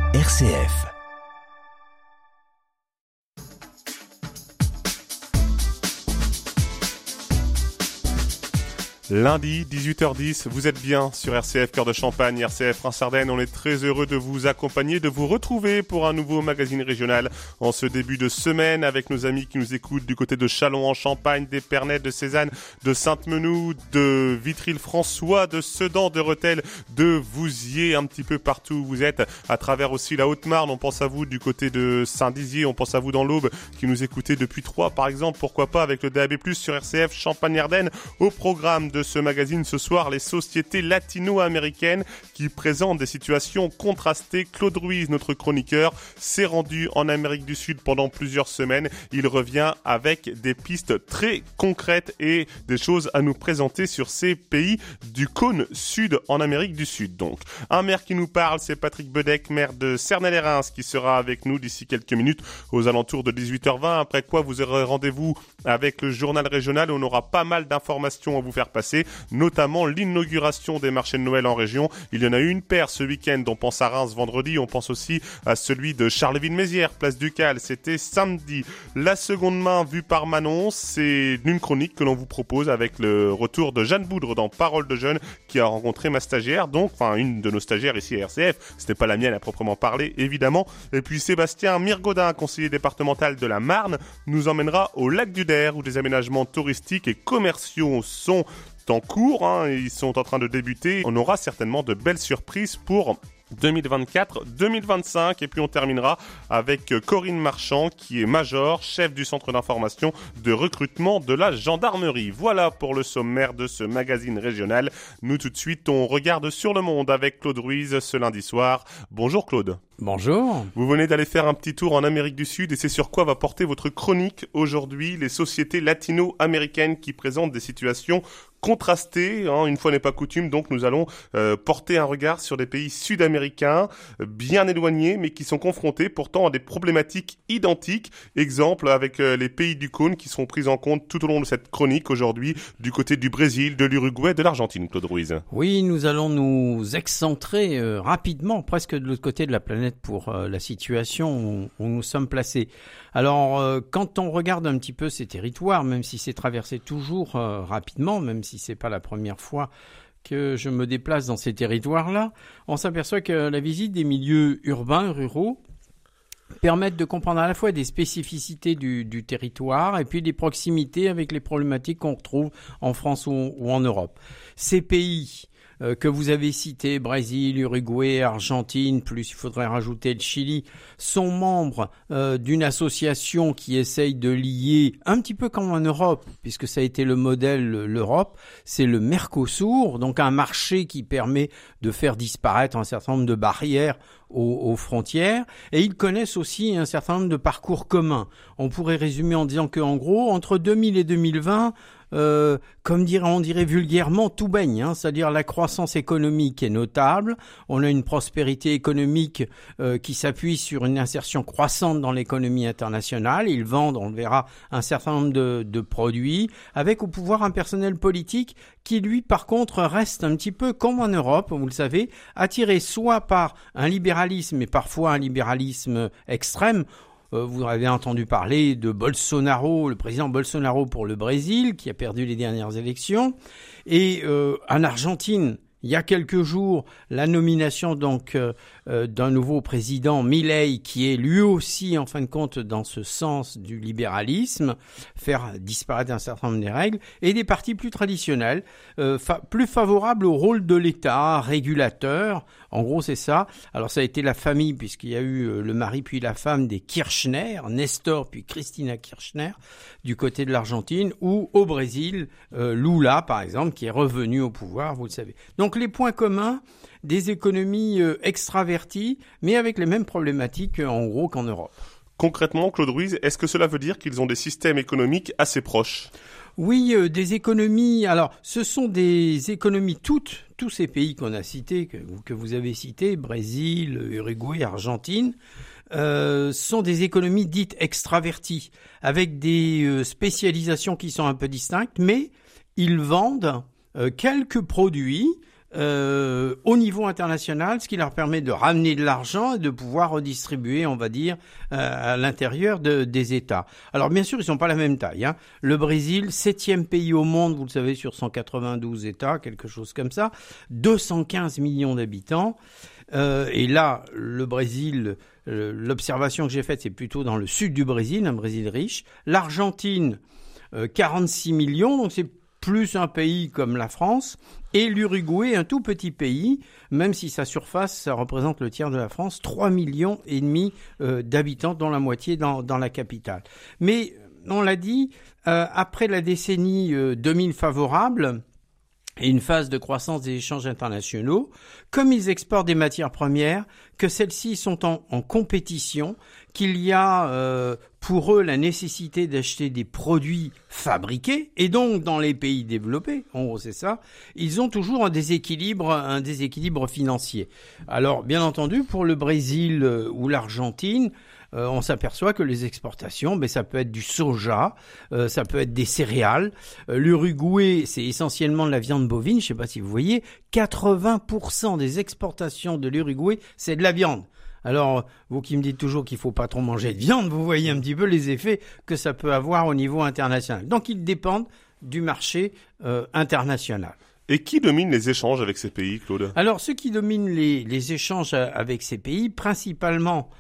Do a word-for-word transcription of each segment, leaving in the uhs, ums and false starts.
R C F. Lundi, dix-huit heures dix, vous êtes bien sur R C F Cœur de Champagne, R C F Reims-Ardennes. On est très heureux de vous accompagner, de vous retrouver pour un nouveau magazine régional en ce début de semaine avec nos amis qui nous écoutent du côté de Châlons en Champagne, d'Épernay, de Cézanne, de Sainte-Menou, de Vitry-le-François, de Sedan, de Rethel, de Vouziers, un petit peu partout où vous êtes, à travers aussi la Haute-Marne. On pense à vous du côté de Saint-Dizier, on pense à vous dans l'Aube qui nous écoutez depuis Troyes par exemple, pourquoi pas avec le D A B plus, sur R C F Champagne-Ardenne. Au programme de de ce magazine ce soir, les sociétés latino-américaines qui présentent des situations contrastées. Claude Ruiz, notre chroniqueur, s'est rendu en Amérique du Sud pendant plusieurs semaines. Il revient avec des pistes très concrètes et des choses à nous présenter sur ces pays du cône sud en Amérique du Sud. Donc, un maire qui nous parle, c'est Patrick Bedec, maire de Cernay-les-Reims, qui sera avec nous d'ici quelques minutes aux alentours de dix-huit heures vingt. Après quoi, vous aurez rendez-vous avec le journal régional où on aura pas mal d'informations à vous faire passer, notamment l'inauguration des marchés de Noël en région. Il y en a eu une paire ce week-end, on pense à Reims vendredi, on pense aussi à celui de Charleville-Mézières, place Ducal, c'était samedi. La seconde main vue par Manon, c'est une chronique que l'on vous propose avec le retour de Jeanne Boudre dans Parole de Jeune, qui a rencontré ma stagiaire, donc, enfin une de nos stagiaires ici à R C F, ce n'est pas la mienne à proprement parler, évidemment. Et puis Sébastien Mirgaudin, conseiller départemental de la Marne, nous emmènera au lac du Der, où des aménagements touristiques et commerciaux sont en cours, hein, ils sont en train de débuter. On aura certainement de belles surprises pour deux mille vingt-quatre deux mille vingt-cinq, et puis on terminera avec Corinne Marchand qui est major, chef du centre d'information de recrutement de la gendarmerie. Voilà pour le sommaire de ce magazine régional. Nous tout de suite on regarde sur le monde avec Claude Ruiz ce lundi soir. Bonjour Claude. Bonjour. Vous venez d'aller faire un petit tour en Amérique du Sud et c'est sur quoi va porter votre chronique aujourd'hui, les sociétés latino-américaines qui présentent des situations contrastées, hein, une fois n'est pas coutume, donc nous allons euh, porter un regard sur des pays sud-américains bien éloignés mais qui sont confrontés pourtant à des problématiques identiques. Exemple avec euh, les pays du cône qui seront pris en compte tout au long de cette chronique aujourd'hui du côté du Brésil, de l'Uruguay, de l'Argentine, Claude Ruiz. Oui, nous allons nous excentrer euh, rapidement, presque de l'autre côté de la planète pour euh, la situation où, où nous sommes placés. Alors, euh, quand on regarde un petit peu ces territoires, même si c'est traversé toujours euh, rapidement, même si c'est pas la première fois que je me déplace dans ces territoires-là, on s'aperçoit que la visite des milieux urbains, ruraux, permettent de comprendre à la fois des spécificités du, du territoire et puis des proximités avec les problématiques qu'on retrouve en France ou, ou en Europe. Ces pays euh, que vous avez cités, Brésil, Uruguay, Argentine, plus il faudrait rajouter le Chili, sont membres euh, d'une association qui essaye de lier, un petit peu comme en Europe, puisque ça a été le modèle, l'Europe, c'est le Mercosur, donc un marché qui permet de faire disparaître un certain nombre de barrières Aux, aux frontières, et ils connaissent aussi un certain nombre de parcours communs. On pourrait résumer en disant que, en gros, entre deux mille et deux mille vingt, euh, comme dirait, on dirait vulgairement, tout baigne, hein, c'est-à-dire la croissance économique est notable, on a une prospérité économique euh, qui s'appuie sur une insertion croissante dans l'économie internationale, ils vendent, on le verra, un certain nombre de, de produits, avec au pouvoir un personnel politique qui, lui, par contre, reste un petit peu comme en Europe, vous le savez, attiré soit par un libéralisme et parfois un libéralisme extrême. Euh, vous avez entendu parler de Bolsonaro, le président Bolsonaro pour le Brésil, qui a perdu les dernières élections. Et euh, en Argentine, il y a quelques jours, la nomination donc euh, euh, d'un nouveau président, Milei, qui est lui aussi, en fin de compte, dans ce sens du libéralisme, faire disparaître un certain nombre des règles, et des partis plus traditionnels, euh, fa- plus favorables au rôle de l'État, régulateur. En gros, c'est ça. Alors, ça a été la famille, puisqu'il y a eu euh, le mari puis la femme des Kirchner, Nestor puis Cristina Kirchner, du côté de l'Argentine, ou au Brésil, euh, Lula, par exemple, qui est revenu au pouvoir, vous le savez. Donc, les points communs, des économies euh, extraverties, mais avec les mêmes problématiques, euh, en gros, qu'en Europe. Concrètement, Claude Ruiz, est-ce que cela veut dire qu'ils ont des systèmes économiques assez proches ? Oui, euh, des économies. Alors, ce sont des économies toutes, tous ces pays qu'on a cités, que, que vous avez cités, Brésil, Uruguay, Argentine, euh, sont des économies dites extraverties, avec des euh, spécialisations qui sont un peu distinctes, mais ils vendent euh, quelques produits euh, au niveau international, ce qui leur permet de ramener de l'argent et de pouvoir redistribuer, on va dire, euh, à l'intérieur de, des États. Alors bien sûr, ils sont pas la même taille. Hein. Le Brésil, septième pays au monde, vous le savez, sur cent quatre-vingt-douze États, quelque chose comme ça, deux cent quinze millions d'habitants. Euh, et là, le Brésil, euh, l'observation que j'ai faite, c'est plutôt dans le sud du Brésil, un Brésil riche. L'Argentine, euh, quarante-six millions, donc c'est plus un pays comme la France, et l'Uruguay, un tout petit pays, même si sa surface, ça représente le tiers de la France, trois millions et demi euh, d'habitants, dont la moitié dans, dans la capitale. Mais, on l'a dit, euh, après la décennie euh, deux mille favorable, et une phase de croissance des échanges internationaux, comme ils exportent des matières premières, que celles-ci sont en, en compétition, qu'il y a euh, pour eux la nécessité d'acheter des produits fabriqués, et donc dans les pays développés, en gros c'est ça, ils ont toujours un déséquilibre, un déséquilibre financier. Alors bien entendu, pour le Brésil euh, ou l'Argentine, Euh, on s'aperçoit que les exportations, ben, ça peut être du soja, euh, ça peut être des céréales. Euh, L'Uruguay, c'est essentiellement de la viande bovine. Je ne sais pas si vous voyez, quatre-vingts pour cent des exportations de l'Uruguay, c'est de la viande. Alors, vous qui me dites toujours qu'il faut pas trop manger de viande, vous voyez un petit peu les effets que ça peut avoir au niveau international. Donc, ils dépendent du marché euh, international. Et qui domine les échanges avec ces pays, Claude ? Alors, ceux qui dominent les, les échanges avec ces pays, principalement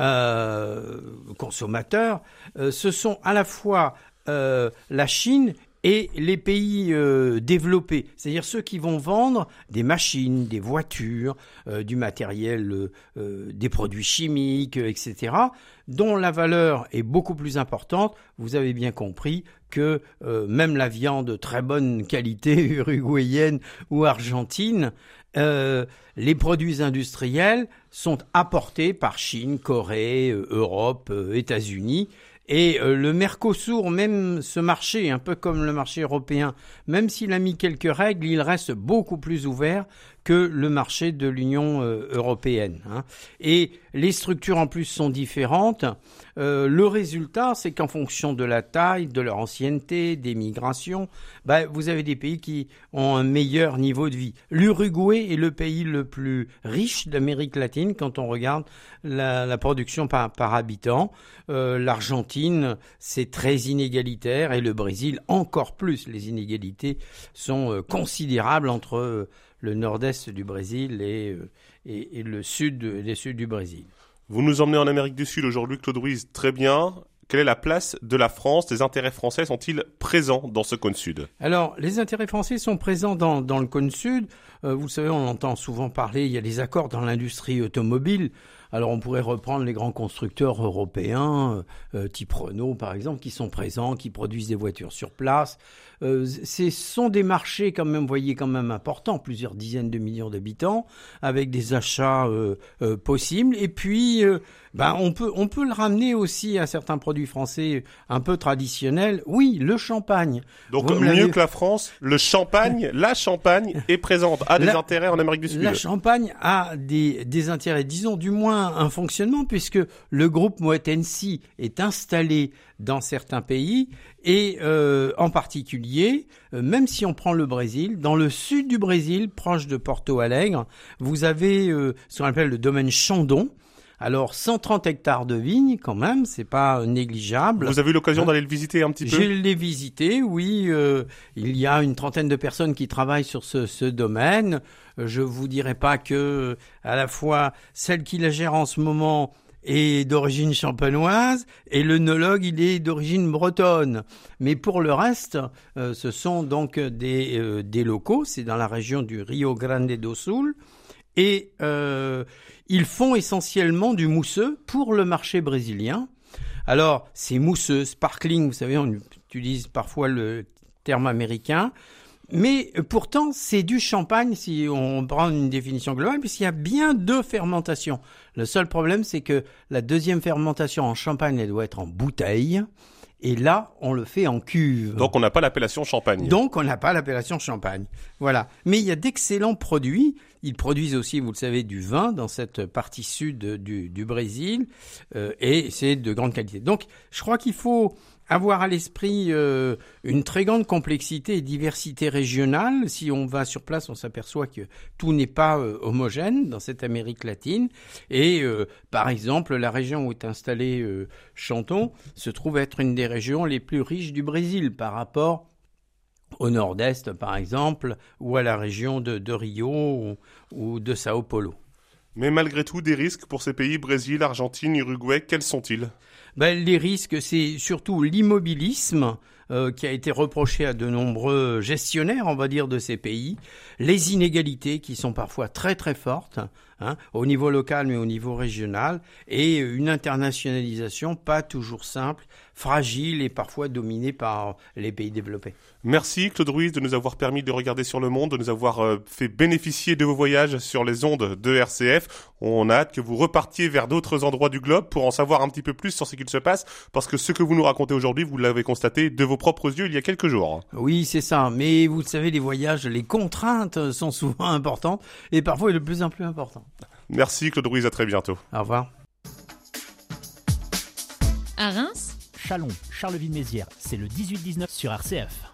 Euh, consommateurs, euh, ce sont à la fois euh, la Chine et les pays euh, développés, c'est-à-dire ceux qui vont vendre des machines, des voitures, euh, du matériel, euh, euh, des produits chimiques, et cetera, dont la valeur est beaucoup plus importante. Vous avez bien compris que euh, même la viande très bonne qualité uruguayenne ou argentine, Euh, les produits industriels sont apportés par Chine, Corée, euh, Europe, euh, États-Unis. Et euh, le Mercosur, même ce marché, un peu comme le marché européen, même s'il a mis quelques règles, il reste beaucoup plus ouvert que le marché de l'Union euh, européenne. Hein. Et les structures en plus sont différentes. Euh, le résultat, c'est qu'en fonction de la taille, de leur ancienneté, des migrations, bah, vous avez des pays qui ont un meilleur niveau de vie. L'Uruguay est le pays le plus riche d'Amérique latine quand on regarde la, la production par, par habitant. Euh, L'Argentine, c'est très inégalitaire, et le Brésil encore plus. Les inégalités sont euh, considérables entre euh, le nord-est du Brésil et, euh, et, et le sud, les sud du Brésil. Vous nous emmenez en Amérique du Sud aujourd'hui, Claude Ruiz, très bien. Quelle est la place de la France ? Les intérêts français sont-ils présents dans ce cône sud ? Alors, les intérêts français sont présents dans, dans le cône sud. Euh, vous le savez, on entend souvent parler, il y a des accords dans l'industrie automobile. Alors, on pourrait reprendre les grands constructeurs européens, euh, type Renault par exemple, qui sont présents, qui produisent des voitures sur place. Euh, ce sont des marchés quand même, vous voyez, quand même importants, plusieurs dizaines de millions d'habitants, avec des achats euh, euh, possibles. Et puis, euh, ben, on peut, on peut le ramener aussi à certains produits français un peu traditionnels. Oui, le champagne. Donc, mieux que la France, le champagne, la Champagne est présente, a des la, intérêts en Amérique du Sud. La Champagne a des, des intérêts, disons du moins un fonctionnement, puisque le groupe Moët Hennessy est installé dans certains pays, et euh, en particulier, euh, même si on prend le Brésil, dans le sud du Brésil, proche de Porto Alegre, vous avez euh, ce qu'on appelle le domaine Chandon. Alors, cent trente hectares de vignes, quand même, c'est pas négligeable. Vous avez eu l'occasion hein d'aller le visiter un petit peu ? Je l'ai visité, oui. Euh, il y a une trentaine de personnes qui travaillent sur ce, ce domaine. Je vous dirai pas que, à la fois, celle qui la gère en ce moment est d'origine champenoise et l'œnologue, il est d'origine bretonne. Mais pour le reste, euh, ce sont donc des, euh, des locaux. C'est dans la région du Rio Grande do Sul. Et euh, ils font essentiellement du mousseux pour le marché brésilien. Alors, c'est mousseux, sparkling, vous savez, on utilise parfois le terme américain. Mais pourtant, c'est du champagne si on prend une définition globale, puisqu'il y a bien deux fermentations. Le seul problème, c'est que la deuxième fermentation en champagne, elle doit être en bouteille. Et là, on le fait en cuve. Donc, on n'a pas l'appellation champagne. Donc, on n'a pas l'appellation champagne. Voilà. Mais il y a d'excellents produits. Ils produisent aussi, vous le savez, du vin dans cette partie sud du, du Brésil. Euh, et c'est de grande qualité. Donc, je crois qu'il faut avoir à l'esprit euh, une très grande complexité et diversité régionale. Si on va sur place, on s'aperçoit que tout n'est pas euh, homogène dans cette Amérique latine. Et euh, par exemple, la région où est installé euh, Chanton se trouve être une des régions les plus riches du Brésil par rapport au nord-est, par exemple, ou à la région de, de Rio ou, ou de Sao Paulo. Mais malgré tout, des risques pour ces pays, Brésil, Argentine, Uruguay, quels sont-ils ? Ben, les risques, c'est surtout l'immobilisme euh, qui a été reproché à de nombreux gestionnaires, on va dire, de ces pays, les inégalités qui sont parfois très très fortes, hein, au niveau local mais au niveau régional, et une internationalisation pas toujours simple, fragile et parfois dominée par les pays développés. Merci Claude Ruiz de nous avoir permis de regarder sur le monde, de nous avoir euh, fait bénéficier de vos voyages sur les ondes de R C F. On a hâte que vous repartiez vers d'autres endroits du globe pour en savoir un petit peu plus sur ce qu'il se passe, parce que ce que vous nous racontez aujourd'hui, vous l'avez constaté de vos propres yeux il y a quelques jours. Oui, c'est ça, mais vous le savez, les voyages, les contraintes sont souvent importantes et parfois de plus en plus importantes. Merci Claude Ruiz, à très bientôt. Au revoir. À Reims, Châlons, Charleville-Mézières, c'est le dix-huit dix-neuf sur R C F.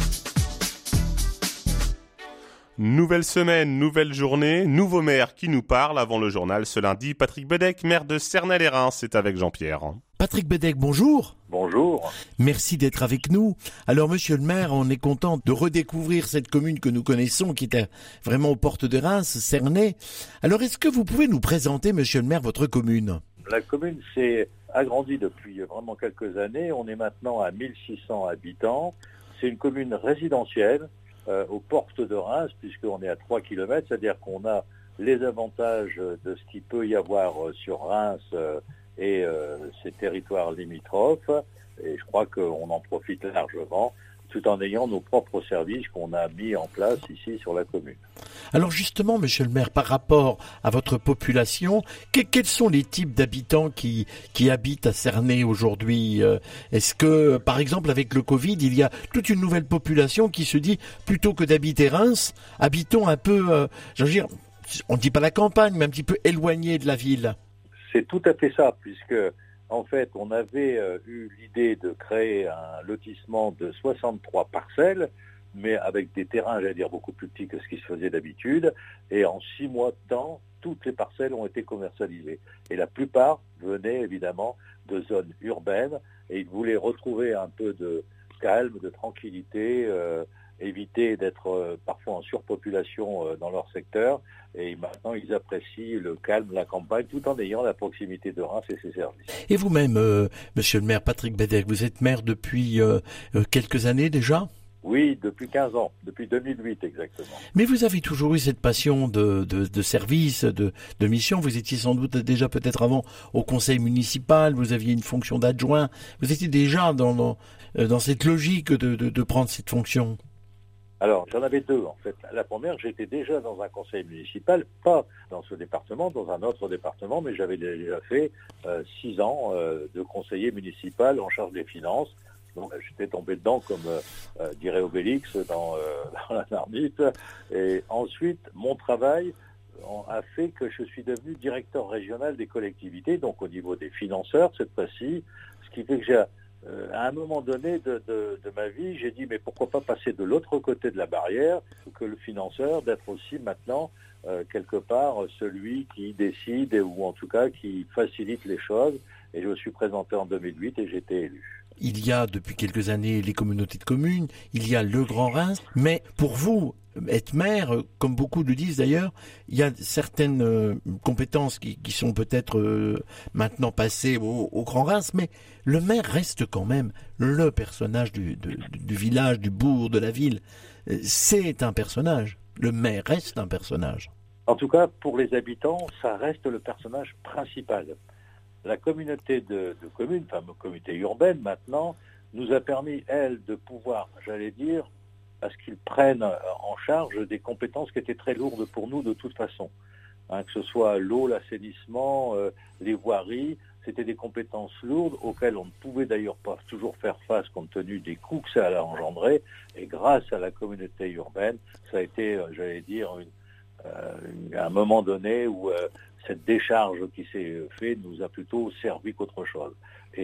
Nouvelle semaine, nouvelle journée, nouveau maire qui nous parle avant le journal ce lundi. Patrick Bedec, maire de Cernay-les-Reims, c'est avec Jean-Pierre. Patrick Bedec, bonjour. Bonjour. Merci d'être avec nous. Alors, monsieur le maire, on est content de redécouvrir cette commune que nous connaissons, qui était vraiment aux portes de Reims, Cernay. Alors, est-ce que vous pouvez nous présenter, monsieur le maire, votre commune ? La commune s'est agrandie depuis vraiment quelques années. On est maintenant à mille six cents habitants. C'est une commune résidentielle euh, aux portes de Reims, puisqu'on est à trois kilomètres, c'est-à-dire qu'on a les avantages de ce qu'il peut y avoir sur Reims euh, et euh, ces territoires limitrophes. Et je crois qu'on en profite largement, tout en ayant nos propres services qu'on a mis en place ici sur la commune. Alors justement, monsieur le maire, par rapport à votre population, que, quels sont les types d'habitants qui, qui habitent à Cernay aujourd'hui ? Est-ce que, par exemple, avec le Covid, il y a toute une nouvelle population qui se dit, plutôt que d'habiter Reims, habitons un peu, euh, je veux dire, on ne dit pas la campagne, mais un petit peu éloigné de la ville ? C'est tout à fait ça, puisque en fait, on avait euh, eu l'idée de créer un lotissement de soixante-trois parcelles, mais avec des terrains, j'allais dire, beaucoup plus petits que ce qui se faisait d'habitude. Et en six mois de temps, toutes les parcelles ont été commercialisées. Et la plupart venaient évidemment de zones urbaines. Et ils voulaient retrouver un peu de calme, de tranquillité, euh, éviter d'être euh, parfois en surpopulation euh, dans leur secteur. Et maintenant, ils apprécient le calme, la campagne, tout en ayant la proximité de Reims et ses services. Et vous-même, euh, monsieur le maire Patrick Bedec, vous êtes maire depuis euh, euh, quelques années déjà ? Oui, depuis quinze ans, depuis deux mille huit exactement. Mais vous avez toujours eu cette passion de, de, de service, de, de mission. Vous étiez sans doute déjà peut-être avant au conseil municipal, vous aviez une fonction d'adjoint. Vous étiez déjà dans, dans, dans cette logique de, de, de prendre cette fonction. Alors, j'en avais deux, en fait. La première, j'étais déjà dans un conseil municipal, pas dans ce département, dans un autre département, mais j'avais déjà fait euh, six ans euh, de conseiller municipal en charge des finances. Donc, j'étais tombé dedans, comme euh, dirait Obélix, dans, euh, dans la marmite. Et ensuite, mon travail a fait que je suis devenu directeur régional des collectivités, donc au niveau des financeurs, cette fois-ci, ce qui fait que j'ai... Euh, à un moment donné de, de, de ma vie, j'ai dit mais pourquoi pas passer de l'autre côté de la barrière que le financeur, d'être aussi maintenant euh, quelque part celui qui décide ou en tout cas qui facilite les choses. Et je me suis présenté en deux mille huit et j'ai été élu. Il y a depuis quelques années les communautés de communes, il y a le Grand Reims, mais pour vous, être maire, comme beaucoup le disent d'ailleurs, il y a certaines euh, compétences qui, qui sont peut-être euh, maintenant passées au, au Grand Reims, mais le maire reste quand même le personnage du, de, du village, du bourg, de la ville. C'est un personnage. Le maire reste un personnage. En tout cas, pour les habitants, ça reste le personnage principal. La communauté de, de communes, enfin la communauté urbaine maintenant, nous a permis, elle, de pouvoir, j'allais dire, à ce qu'ils prennent en charge des compétences qui étaient très lourdes pour nous de toute façon. Hein, que ce soit l'eau, l'assainissement, euh, les voiries, c'était des compétences lourdes auxquelles on ne pouvait d'ailleurs pas toujours faire face compte tenu des coûts que ça allait engendrer. Et grâce à la communauté urbaine, ça a été, euh, j'allais dire, une, euh, une, un moment donné où euh, cette décharge qui s'est faite nous a plutôt servi qu'autre chose. Et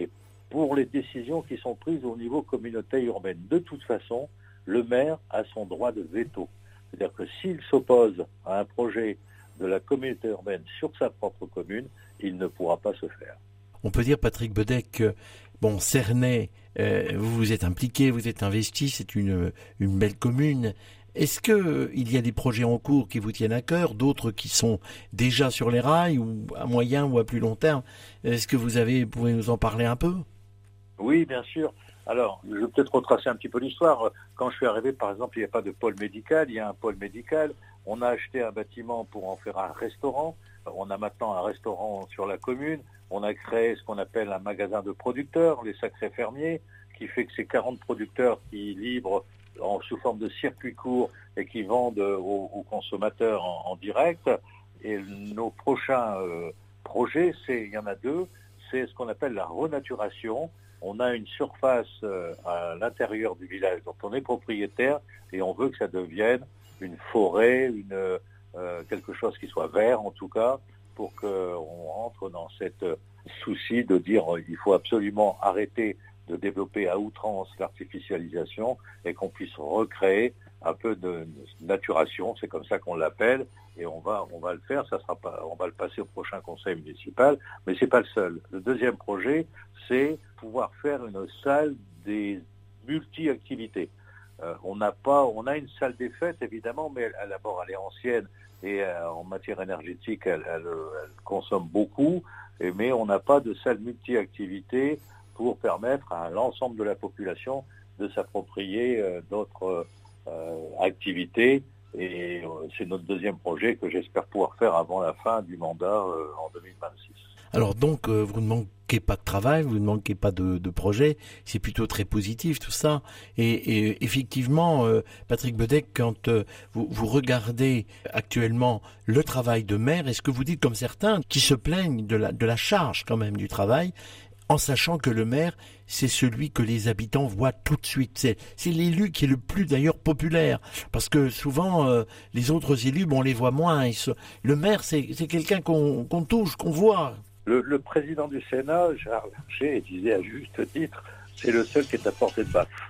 pour les décisions qui sont prises au niveau communauté urbaine. De toute façon, le maire a son droit de veto. C'est-à-dire que s'il s'oppose à un projet de la communauté urbaine sur sa propre commune, il ne pourra pas se faire. On peut dire, Patrick Bedec, que bon, Cernay, euh, vous vous êtes impliqué, vous êtes investi, c'est une, une belle commune. Est-ce qu'il y a des projets en cours qui vous tiennent à cœur, d'autres qui sont déjà sur les rails, ou à moyen ou à plus long terme? Est-ce que vous avez, pouvez nous en parler un peu? Oui, bien sûr. Alors, je vais peut-être retracer un petit peu l'histoire. Quand je suis arrivé, par exemple, il n'y a pas de pôle médical, il y a un pôle médical. On a acheté un bâtiment pour en faire un restaurant. On a maintenant un restaurant sur la commune. On a créé ce qu'on appelle un magasin de producteurs, les Sacrés Fermiers, qui fait que c'est quarante producteurs qui livrent en, sous forme de circuit court et qui vendent aux, aux consommateurs en, en direct. Et nos prochains euh, projets, c'est, il y en a deux, c'est ce qu'on appelle la renaturation. On a une surface euh, à l'intérieur du village dont on est propriétaire et on veut que ça devienne une forêt, une, euh, quelque chose qui soit vert en tout cas, pour qu'on rentre dans cette souci de dire euh, il faut absolument arrêter de développer à outrance l'artificialisation et qu'on puisse recréer un peu de naturation, c'est comme ça qu'on l'appelle, et on va on va le faire, ça sera pas, on va le passer au prochain conseil municipal, mais c'est pas le seul. Le deuxième projet, c'est pouvoir faire une salle des multi-activités. Euh, on n'a pas, on a une salle des fêtes évidemment, mais elle, d'abord elle est ancienne et euh, en matière énergétique elle, elle, elle consomme beaucoup, et, mais on n'a pas de salle multi-activités pour permettre à l'ensemble de la population de s'approprier euh, d'autres euh, activités. Et euh, c'est notre deuxième projet que j'espère pouvoir faire avant la fin du mandat euh, en deux mille vingt-six. Alors donc, euh, vous ne manquez pas de travail, vous ne manquez pas de, de projet, c'est plutôt très positif tout ça. Et, et effectivement, euh, Patrick Bedec, quand euh, vous, vous regardez actuellement le travail de maire, est-ce que vous dites comme certains qui se plaignent de la, de la charge quand même du travail, en sachant que le maire, c'est celui que les habitants voient tout de suite. C'est, c'est l'élu qui est le plus d'ailleurs populaire, parce que souvent euh, les autres élus, bon, on les voit moins. Ils se... Le maire, c'est, c'est quelqu'un qu'on, qu'on touche, qu'on voit. Le, le président du Sénat, Gérard Larcher, disait à juste titre, c'est le seul qui est à portée de baffe.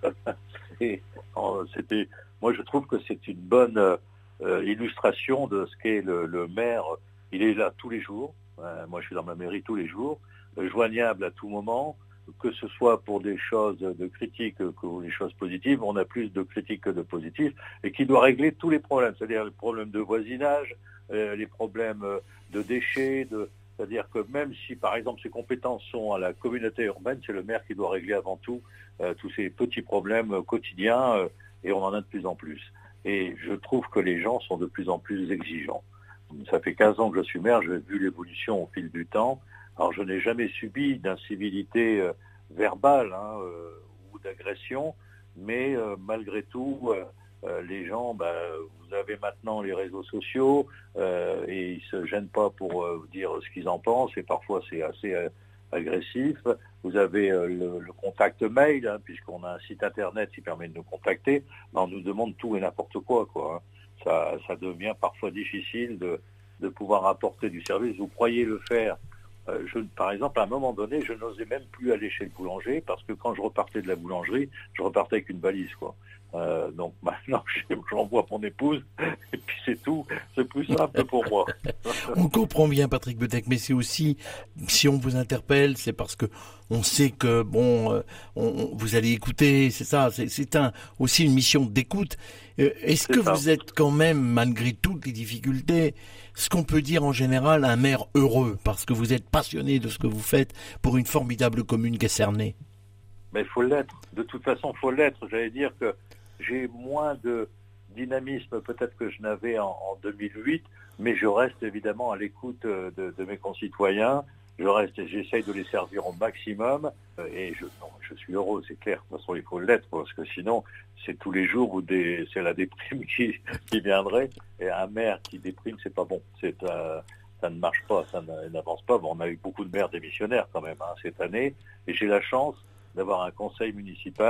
Et euh, c'était, moi, je trouve que c'est une bonne euh, illustration de ce qu'est le, le maire. Il est là tous les jours. Euh, moi, je suis dans ma mairie tous les jours. Joignable à tout moment, que ce soit pour des choses de critiques que des choses positives, on a plus de critiques que de positives, et qui doit régler tous les problèmes, c'est-à-dire les problèmes de voisinage, euh, les problèmes de déchets, de, c'est-à-dire que même si par exemple ces compétences sont à la communauté urbaine, c'est le maire qui doit régler avant tout euh, tous ces petits problèmes quotidiens, euh, et on en a de plus en plus. Et je trouve que les gens sont de plus en plus exigeants. Ça fait quinze ans que je suis maire, j'ai vu l'évolution au fil du temps. Alors je n'ai jamais subi d'incivilité euh, verbale hein, euh, ou d'agression, mais euh, malgré tout, euh, euh, les gens, bah, vous avez maintenant les réseaux sociaux euh, et ils se gênent pas pour euh, dire ce qu'ils en pensent, et parfois c'est assez euh, agressif. Vous avez euh, le, le contact mail, hein, puisqu'on a un site internet qui permet de nous contacter, mais on nous demande tout et n'importe quoi, quoi. Hein. Ça, ça devient parfois difficile de, de pouvoir apporter du service. Vous croyez le faire. Euh, je, par exemple, à un moment donné, je n'osais même plus aller chez le boulanger parce que quand je repartais de la boulangerie, je repartais avec une valise, quoi. Euh, donc maintenant, j'envoie mon épouse et puis c'est tout. C'est plus simple pour moi. On comprend bien, Patrick Bedec, mais c'est aussi, si on vous interpelle, c'est parce que on sait que bon, euh, on, vous allez écouter, c'est ça. C'est, c'est un, aussi une mission d'écoute. Euh, est-ce c'est que ça. vous êtes quand même, malgré toutes les difficultés, ce qu'on peut dire en général, un maire heureux, parce que vous êtes passionné de ce que vous faites pour une formidable commune qu'est Cernay? Mais il faut l'être. De toute façon, il faut l'être. J'allais dire que j'ai moins de dynamisme peut-être que je n'avais en, en deux mille huit, mais je reste évidemment à l'écoute de, de mes concitoyens. Je reste, j'essaye de les servir au maximum, et je, non, je suis heureux, c'est clair. De toute façon, il faut l'être, parce que sinon, c'est tous les jours où des, c'est la déprime qui, qui viendrait. Et un maire qui déprime, c'est pas bon. C'est, euh, ça ne marche pas, ça n'avance pas. Bon, on a eu beaucoup de maires démissionnaires quand même hein, cette année, et j'ai la chance d'avoir un conseil municipal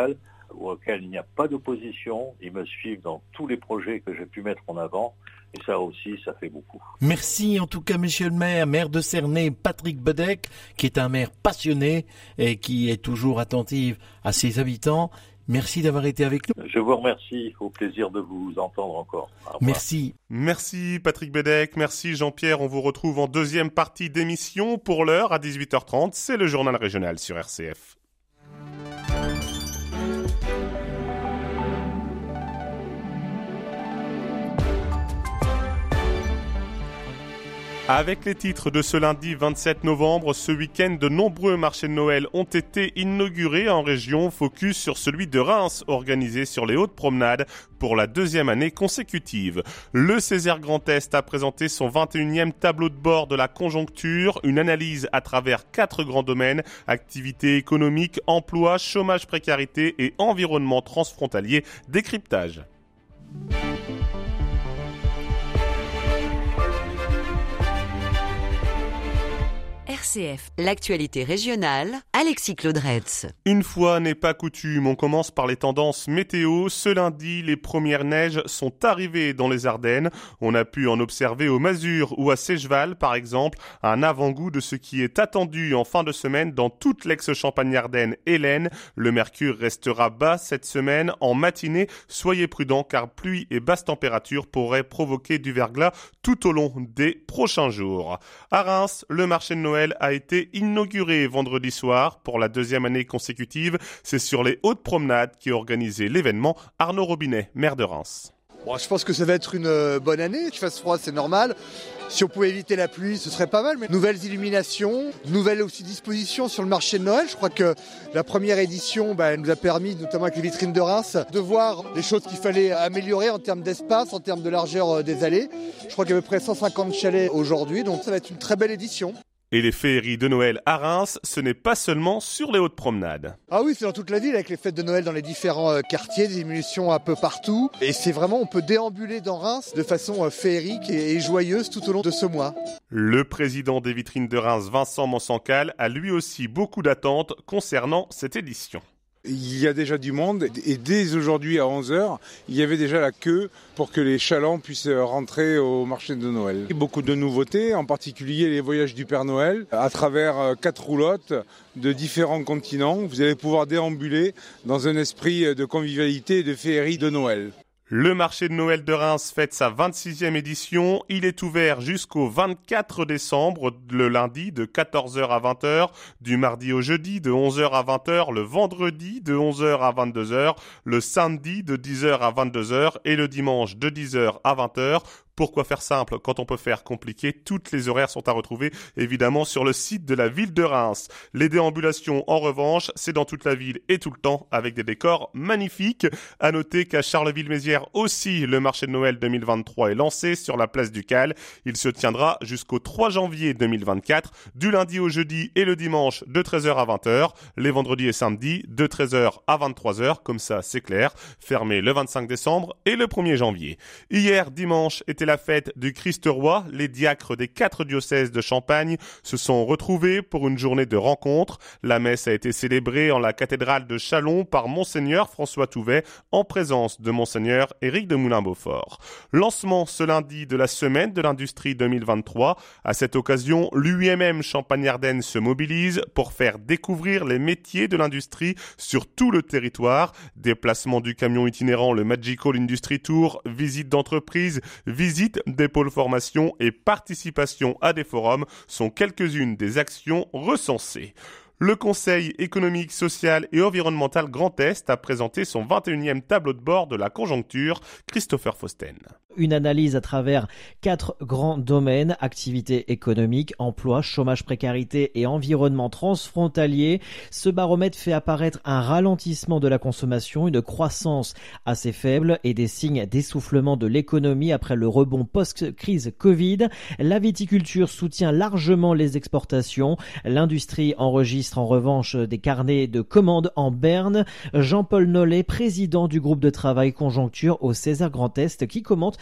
auxquels il n'y a pas d'opposition. Ils me suivent dans tous les projets que j'ai pu mettre en avant. Et ça aussi, ça fait beaucoup. Merci en tout cas, monsieur le maire, maire de Cernay, Patrick Bedec, qui est un maire passionné et qui est toujours attentif à ses habitants. Merci d'avoir été avec nous. Je vous remercie. Au plaisir de vous entendre encore. Merci. Merci Patrick Bedec, merci Jean-Pierre. On vous retrouve en deuxième partie d'émission. Pour l'heure, à dix-huit heures trente, c'est le journal régional sur R C F. Avec les titres de ce lundi vingt-sept novembre, ce week-end, de nombreux marchés de Noël ont été inaugurés en région. Focus sur celui de Reims, organisé sur les Hautes Promenades pour la deuxième année consécutive. Le Césaire Grand Est a présenté son vingt et unième tableau de bord de la conjoncture, une analyse à travers quatre grands domaines: activité économique, emploi, chômage, précarité et environnement transfrontalier. Décryptage. R C F, l'actualité régionale, Alexis Claudretz. Une fois n'est pas coutume, on commence par les tendances météo. Ce lundi, les premières neiges sont arrivées dans les Ardennes. On a pu en observer au Masure ou à Sécheval, par exemple, un avant-goût de ce qui est attendu en fin de semaine dans toute l'ex-Champagne-Ardenne et l'Aisne. Le mercure restera bas cette semaine en matinée. Soyez prudents car pluie et basse température pourraient provoquer du verglas tout au long des prochains jours. À Reims, le marché de Noël a été inauguré vendredi soir pour la deuxième année consécutive. C'est sur les Hautes Promenades qui a organisé l'événement. Arnaud Robinet, maire de Reims. Bon, je pense que ça va être une bonne année. Qu'il fasse froid, c'est normal. Si on pouvait éviter la pluie, ce serait pas mal. Mais nouvelles illuminations, nouvelles aussi dispositions sur le marché de Noël. Je crois que la première édition bah, elle nous a permis, notamment avec les vitrines de Reims, de voir les choses qu'il fallait améliorer en termes d'espace, en termes de largeur des allées. Je crois qu'il y a à peu près cent cinquante chalets aujourd'hui, donc ça va être une très belle édition. Et les féeries de Noël à Reims, ce n'est pas seulement sur les Hautes Promenades. Ah oui, c'est dans toute la ville avec les fêtes de Noël dans les différents euh, quartiers, des illuminations un peu partout. Et c'est vraiment, on peut déambuler dans Reims de façon euh, féerique et, et joyeuse tout au long de ce mois. Le président des vitrines de Reims, Vincent Monsancal, a lui aussi beaucoup d'attentes concernant cette édition. Il y a déjà du monde et dès aujourd'hui à onze heures, il y avait déjà la queue pour que les chalands puissent rentrer au marché de Noël. Beaucoup de nouveautés, en particulier les voyages du Père Noël à travers quatre roulottes de différents continents. Vous allez pouvoir déambuler dans un esprit de convivialité et de féerie de Noël. Le marché de Noël de Reims fête sa vingt-sixième édition. Il est ouvert jusqu'au vingt-quatre décembre, le lundi de quatorze heures à vingt heures, du mardi au jeudi de onze heures à vingt heures, le vendredi de onze heures à vingt-deux heures, le samedi de dix heures à vingt-deux heures et le dimanche de dix heures à vingt heures. Pourquoi faire simple quand on peut faire compliqué? Toutes les horaires sont à retrouver évidemment sur le site de la ville de Reims. Les déambulations en revanche, c'est dans toute la ville et tout le temps avec des décors magnifiques. À noter qu'à Charleville-Mézières aussi, le marché de Noël deux mille vingt-trois est lancé sur la place du Cal. Il se tiendra jusqu'au trois janvier deux mille vingt-quatre, du lundi au jeudi et le dimanche de treize heures à vingt heures, les vendredis et samedis de treize heures à vingt-trois heures, comme ça c'est clair, fermé le vingt-cinq décembre et le premier janvier. Hier dimanche était la fête du Christ-Roi. Les diacres des quatre diocèses de Champagne se sont retrouvés pour une journée de rencontre. La messe a été célébrée en la cathédrale de Châlons par Monseigneur François Touvet en présence de Monseigneur Éric de Moulin-Beaufort. Lancement ce lundi de la semaine de l'industrie deux mille vingt-trois. À cette occasion, l'U I M M Champagne-Ardenne se mobilise pour faire découvrir les métiers de l'industrie sur tout le territoire. Déplacement du camion itinérant, le Magical Industry Tour, visite d'entreprise, visite des pôles formation et participation à des forums sont quelques-unes des actions recensées. Le Conseil économique, social et environnemental Grand Est a présenté son vingt et unième tableau de bord de la conjoncture. Christopher Fausten. Une analyse à travers quatre grands domaines: activité économique, emploi, chômage, précarité et environnement transfrontalier. Ce baromètre fait apparaître un ralentissement de la consommation, une croissance assez faible et des signes d'essoufflement de l'économie après le rebond post-crise Covid. La viticulture soutient largement les exportations. L'industrie enregistre en revanche des carnets de commandes en berne. Jean-Paul Nollet, président du groupe de travail conjoncture au Césaire Grand Est, qui commente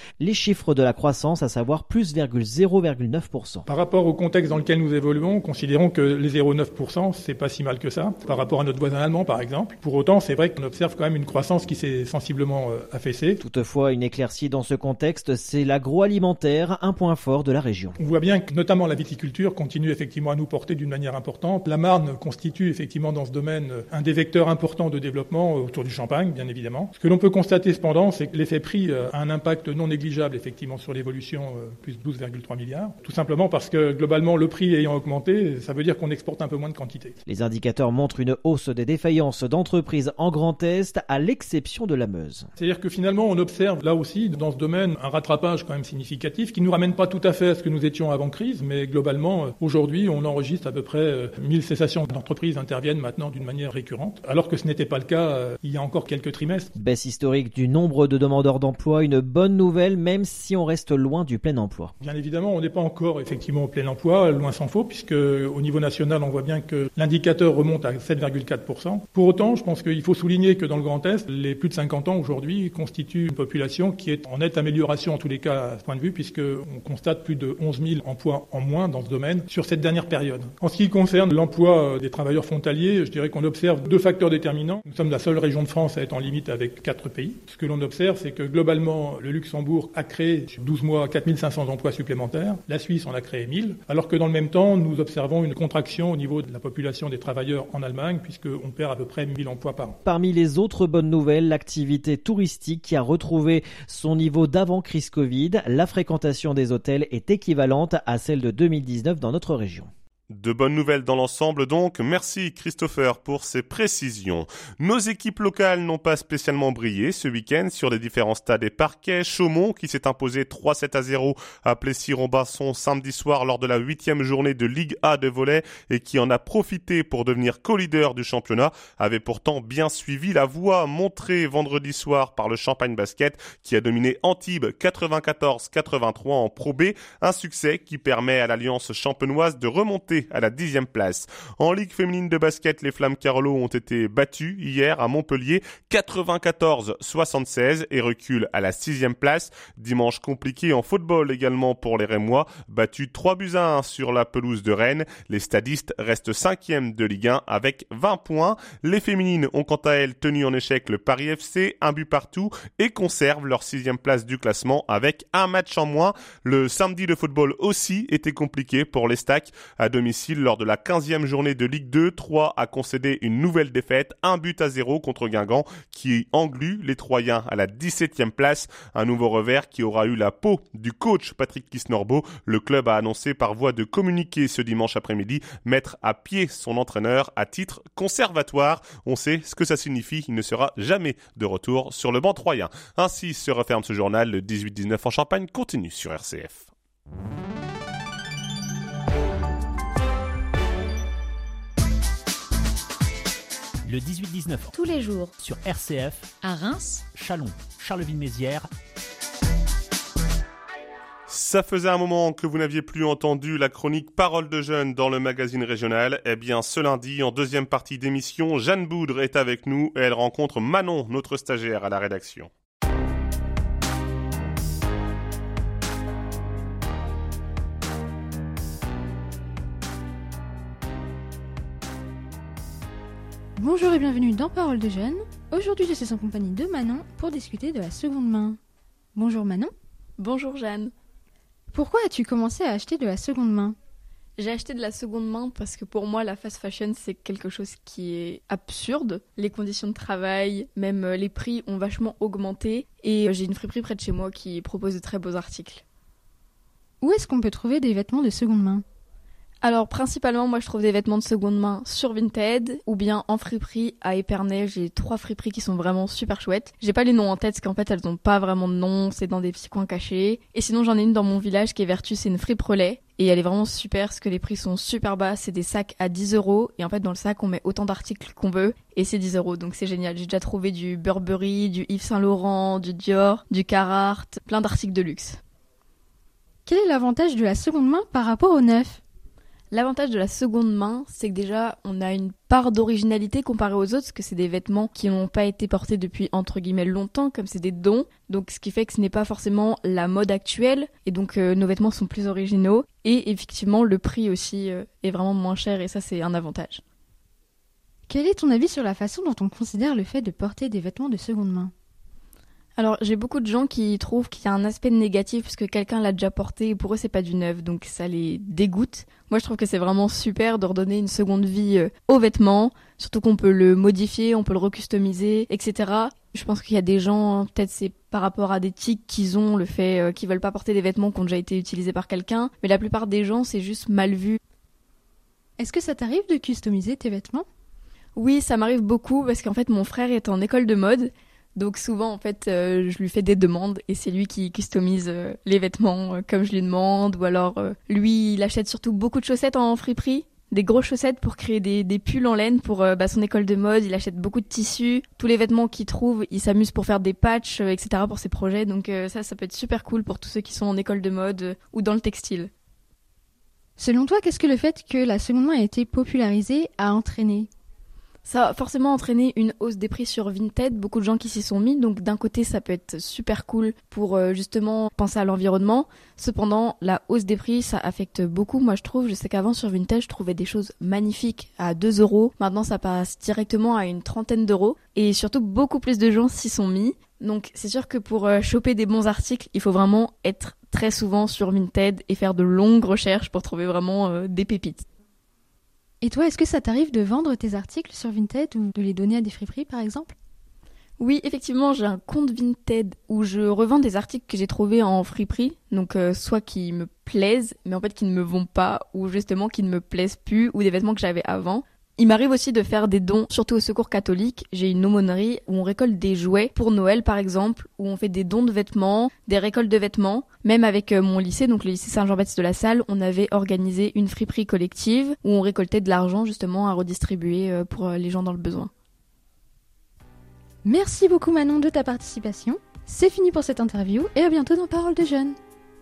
les chiffres de la croissance, à savoir plus zéro virgule neuf pour cent. Par rapport au contexte dans lequel nous évoluons, considérons que les zéro virgule neuf pour cent, c'est pas si mal que ça, par rapport à notre voisin allemand par exemple. Pour autant, c'est vrai qu'on observe quand même une croissance qui s'est sensiblement euh, affaissée. Toutefois, une éclaircie dans ce contexte, c'est l'agroalimentaire, un point fort de la région. On voit bien que notamment la viticulture continue effectivement à nous porter d'une manière importante. La Marne constitue effectivement dans ce domaine un des vecteurs importants de développement autour du Champagne, bien évidemment. Ce que l'on peut constater cependant, c'est que l'effet prix a un impact non négligeable effectivement sur l'évolution, euh, plus douze virgule trois milliards. Tout simplement parce que globalement le prix ayant augmenté, ça veut dire qu'on exporte un peu moins de quantité. Les indicateurs montrent une hausse des défaillances d'entreprises en Grand Est, à l'exception de la Meuse. C'est-à-dire que finalement on observe là aussi dans ce domaine un rattrapage quand même significatif qui nous ramène pas tout à fait à ce que nous étions avant crise, mais globalement aujourd'hui on enregistre à peu près mille cessations d'entreprises interviennent maintenant d'une manière récurrente, alors que ce n'était pas le cas euh, il y a encore quelques trimestres. Baisse historique du nombre de demandeurs d'emploi, une bonne nouvelle même si on reste loin du plein emploi. Bien évidemment, on n'est pas encore effectivement au plein emploi, loin s'en faut, puisque au niveau national, on voit bien que l'indicateur remonte à sept virgule quatre pour cent. Pour autant, je pense qu'il faut souligner que dans le Grand Est, les plus de cinquante ans aujourd'hui constituent une population qui est en nette amélioration en tous les cas à ce point de vue, puisqu'on constate plus de onze mille emplois en moins dans ce domaine sur cette dernière période. En ce qui concerne l'emploi des travailleurs frontaliers, je dirais qu'on observe deux facteurs déterminants. Nous sommes la seule région de France à être en limite avec quatre pays. Ce que l'on observe, c'est que globalement, le Luxembourg a créé sur douze mois quatre mille cinq cents emplois supplémentaires. La Suisse en a créé mille, alors que dans le même temps, nous observons une contraction au niveau de la population des travailleurs en Allemagne, puisqu'on perd à peu près mille emplois par an. Parmi les autres bonnes nouvelles, l'activité touristique qui a retrouvé son niveau d'avant-crise Covid. La fréquentation des hôtels est équivalente à celle de deux mille dix-neuf dans notre région. De bonnes nouvelles dans l'ensemble donc, merci Christopher pour ces précisions. Nos équipes locales n'ont pas spécialement brillé ce week-end sur les différents stades et parquets. Chaumont qui s'est imposé trois sept à zéro à Plessis-Robinson samedi soir lors de la huitième journée de Ligue A de volley et qui en a profité pour devenir co-leader du championnat, avait pourtant bien suivi la voie montrée vendredi soir par le Champagne Basket qui a dominé Antibes quatre-vingt-quatorze quatre-vingt-trois en Pro B, un succès qui permet à l'Alliance champenoise de remonter à la dixième place. En Ligue féminine de basket, les Flammes Carolo ont été battues hier à Montpellier quatre-vingt-quatorze soixante-seize et reculent à la sixième place. Dimanche compliqué en football également pour les Rémois, battus trois buts à un sur la pelouse de Rennes. Les stadistes restent cinquième de Ligue un avec vingt points. Les féminines ont quant à elles tenu en échec le Paris F C, un but partout et conservent leur sixième place du classement avec un match en moins. Le samedi de football aussi était compliqué pour les Stacks à domicile lors de la quinzième journée de Ligue deux. Troyes a concédé une nouvelle défaite, un but à zéro contre Guingamp qui englue les Troyens à la dix-septième place. Un nouveau revers qui aura eu la peau du coach Patrick Kisnorbo. Le club a annoncé par voie de communiqué ce dimanche après-midi mettre à pied son entraîneur à titre conservatoire. On sait ce que ça signifie, il ne sera jamais de retour sur le banc troyen. Ainsi se referme ce journal. Le dix-huit dix-neuf en Champagne continue sur R C F. Le dix-huit dix-neuf tous les jours sur R C F à Reims, Châlons, Charleville-Mézières. Ça faisait un moment que vous n'aviez plus entendu la chronique Parole de jeunes dans le magazine régional. Eh bien, ce lundi, en deuxième partie d'émission, Jeanne Boudre est avec nous et elle rencontre Manon, notre stagiaire à la rédaction. Bonjour et bienvenue dans Parole de jeunes. Aujourd'hui, je suis en compagnie de Manon pour discuter de la seconde main. Bonjour Manon. Bonjour Jeanne. Pourquoi as-tu commencé à acheter de la seconde main ? J'ai acheté de la seconde main parce que pour moi, la fast fashion, c'est quelque chose qui est absurde. Les conditions de travail, même les prix ont vachement augmenté. Et j'ai une friperie près de chez moi qui propose de très beaux articles. Où est-ce qu'on peut trouver des vêtements de seconde main ? Alors principalement, moi je trouve des vêtements de seconde main sur Vinted ou bien en friperie à Épernay. J'ai trois friperies qui sont vraiment super chouettes. J'ai pas les noms en tête parce qu'en fait elles ont pas vraiment de nom, c'est dans des petits coins cachés. Et sinon j'en ai une dans mon village qui est Vertu, c'est une fripe relais. Et elle est vraiment super parce que les prix sont super bas. C'est des sacs à dix euros et en fait dans le sac on met autant d'articles qu'on veut et c'est dix euros, donc c'est génial. J'ai déjà trouvé du Burberry, du Yves Saint Laurent, du Dior, du Carhartt, plein d'articles de luxe. Quel est l'avantage de la seconde main par rapport au neuf ? L'avantage de la seconde main, c'est que déjà, on a une part d'originalité comparée aux autres, parce que c'est des vêtements qui n'ont pas été portés depuis, entre guillemets, longtemps, comme c'est des dons. Donc, ce qui fait que ce n'est pas forcément la mode actuelle, et donc euh, nos vêtements sont plus originaux. Et effectivement, le prix aussi euh, est vraiment moins cher, et ça, c'est un avantage. Quel est ton avis sur la façon dont on considère le fait de porter des vêtements de seconde main ? Alors, j'ai beaucoup de gens qui trouvent qu'il y a un aspect négatif parce que quelqu'un l'a déjà porté et pour eux, c'est pas du neuf, donc ça les dégoûte. Moi, je trouve que c'est vraiment super de redonner une seconde vie euh, aux vêtements, surtout qu'on peut le modifier, on peut le recustomiser, et cetera. Je pense qu'il y a des gens, peut-être c'est par rapport à des tics qu'ils ont, le fait euh, qu'ils veulent pas porter des vêtements qui ont déjà été utilisés par quelqu'un, mais la plupart des gens, c'est juste mal vu. Est-ce que ça t'arrive de customiser tes vêtements ? Oui, ça m'arrive beaucoup parce qu'en fait, mon frère est en école de mode. Donc souvent, en fait, euh, je lui fais des demandes et c'est lui qui customise euh, les vêtements euh, comme je lui demande. Ou alors, euh, lui, il achète surtout beaucoup de chaussettes en friperie, des grosses chaussettes pour créer des, des pulls en laine pour euh, bah, son école de mode. Il achète beaucoup de tissus. Tous les vêtements qu'il trouve, il s'amuse pour faire des patchs, euh, et cetera pour ses projets. Donc euh, ça, ça peut être super cool pour tous ceux qui sont en école de mode euh, ou dans le textile. Selon toi, qu'est-ce que le fait que la seconde main ait été popularisée a entraîné ? Ça a forcément entraîné une hausse des prix sur Vinted, beaucoup de gens qui s'y sont mis, donc d'un côté ça peut être super cool pour euh, justement penser à l'environnement. Cependant, la hausse des prix, ça affecte beaucoup, moi je trouve. Je sais qu'avant sur Vinted, je trouvais des choses magnifiques à deux euros. Maintenant ça passe directement à une trentaine d'euros et surtout beaucoup plus de gens s'y sont mis. Donc c'est sûr que pour euh, choper des bons articles, il faut vraiment être très souvent sur Vinted et faire de longues recherches pour trouver vraiment euh, des pépites. Et toi, est-ce que ça t'arrive de vendre tes articles sur Vinted ou de les donner à des friperies, par exemple ? Oui, effectivement, j'ai un compte Vinted où je revends des articles que j'ai trouvés en friperie, donc euh, soit qui me plaisent, mais en fait qui ne me vont pas, ou justement qui ne me plaisent plus, ou des vêtements que j'avais avant. Il m'arrive aussi de faire des dons, surtout au Secours catholique. J'ai une aumônerie où on récolte des jouets pour Noël par exemple, où on fait des dons de vêtements, des récoltes de vêtements. Même avec mon lycée, donc le lycée Saint-Jean-Baptiste de la Salle, on avait organisé une friperie collective où on récoltait de l'argent justement à redistribuer pour les gens dans le besoin. Merci beaucoup Manon de ta participation. C'est fini pour cette interview et à bientôt dans Parole de Jeunes.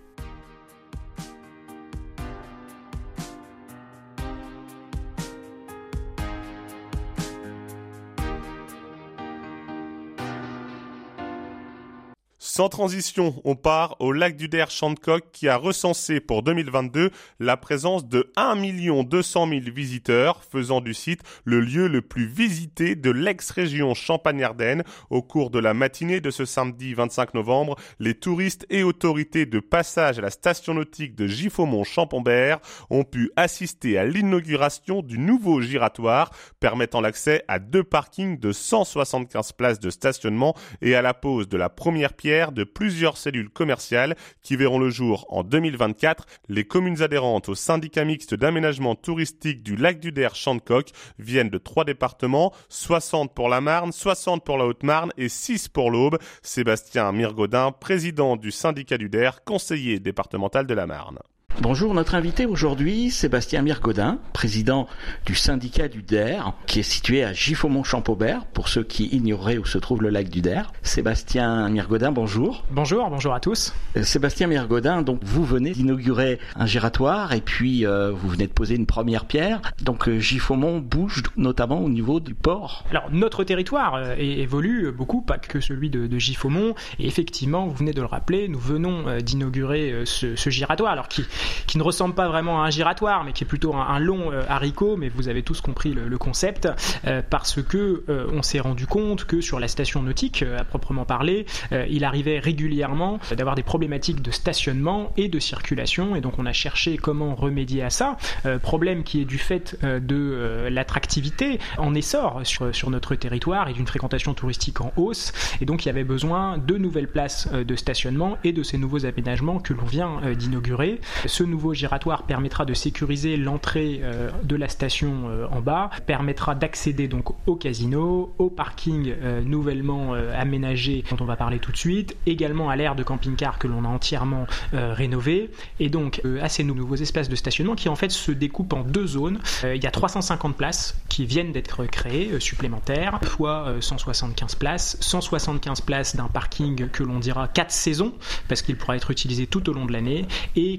Sans transition, on part au lac du Der Chantecoq qui a recensé pour deux mille vingt-deux la présence de un million deux cent mille visiteurs, faisant du site le lieu le plus visité de l'ex-région Champagne-Ardenne. Au cours de la matinée de ce samedi vingt-cinq novembre, les touristes et autorités de passage à la station nautique de Giffaumont-Champombert ont pu assister à l'inauguration du nouveau giratoire permettant l'accès à deux parkings de cent soixante-quinze places de stationnement et à la pose de la première pierre de plusieurs cellules commerciales qui verront le jour en deux mille vingt-quatre. Les communes adhérentes au syndicat mixte d'aménagement touristique du lac du Der Chantecoq viennent de trois départements, soixante pour la Marne, soixante pour la Haute-Marne et six pour l'Aube. Sébastien Mirgaudin, président du syndicat du Der, conseiller départemental de la Marne. Bonjour, notre invité aujourd'hui, Sébastien Mirgaudin, président du syndicat du Der, qui est situé à Giffaumont-Champombert, pour ceux qui ignoreraient où se trouve le lac du Der. Sébastien Mirgaudin, bonjour. Bonjour, bonjour à tous. Euh, Sébastien Mirgaudin, donc vous venez d'inaugurer un giratoire et puis euh, vous venez de poser une première pierre. Donc euh, Giffaumont bouge notamment au niveau du port. Alors notre territoire euh, évolue beaucoup, pas que celui de, de Giffaumont. Et effectivement, vous venez de le rappeler, nous venons euh, d'inaugurer euh, ce, ce giratoire, alors qui qui ne ressemble pas vraiment à un giratoire, mais qui est plutôt un, un long euh, haricot, mais vous avez tous compris le, le concept, euh, parce que euh, on s'est rendu compte que sur la station nautique, euh, à proprement parler, euh, il arrivait régulièrement d'avoir des problématiques de stationnement et de circulation, et donc on a cherché comment remédier à ça, euh, problème qui est du fait euh, de euh, l'attractivité en essor sur, sur notre territoire et d'une fréquentation touristique en hausse, et donc il y avait besoin de nouvelles places euh, de stationnement et de ces nouveaux aménagements que l'on vient euh, d'inaugurer. Ce nouveau giratoire permettra de sécuriser l'entrée euh, de la station euh, en bas, permettra d'accéder donc au casino, au parking euh, nouvellement euh, aménagé dont on va parler tout de suite, également à l'aire de camping-car que l'on a entièrement euh, rénové, et donc euh, à ces nouveaux espaces de stationnement qui en fait se découpent en deux zones. Euh, il y a trois cent cinquante places qui viennent d'être créées euh, supplémentaires, fois euh, cent soixante-quinze places, cent soixante-quinze places d'un parking que l'on dira quatre saisons parce qu'il pourra être utilisé tout au long de l'année, et cent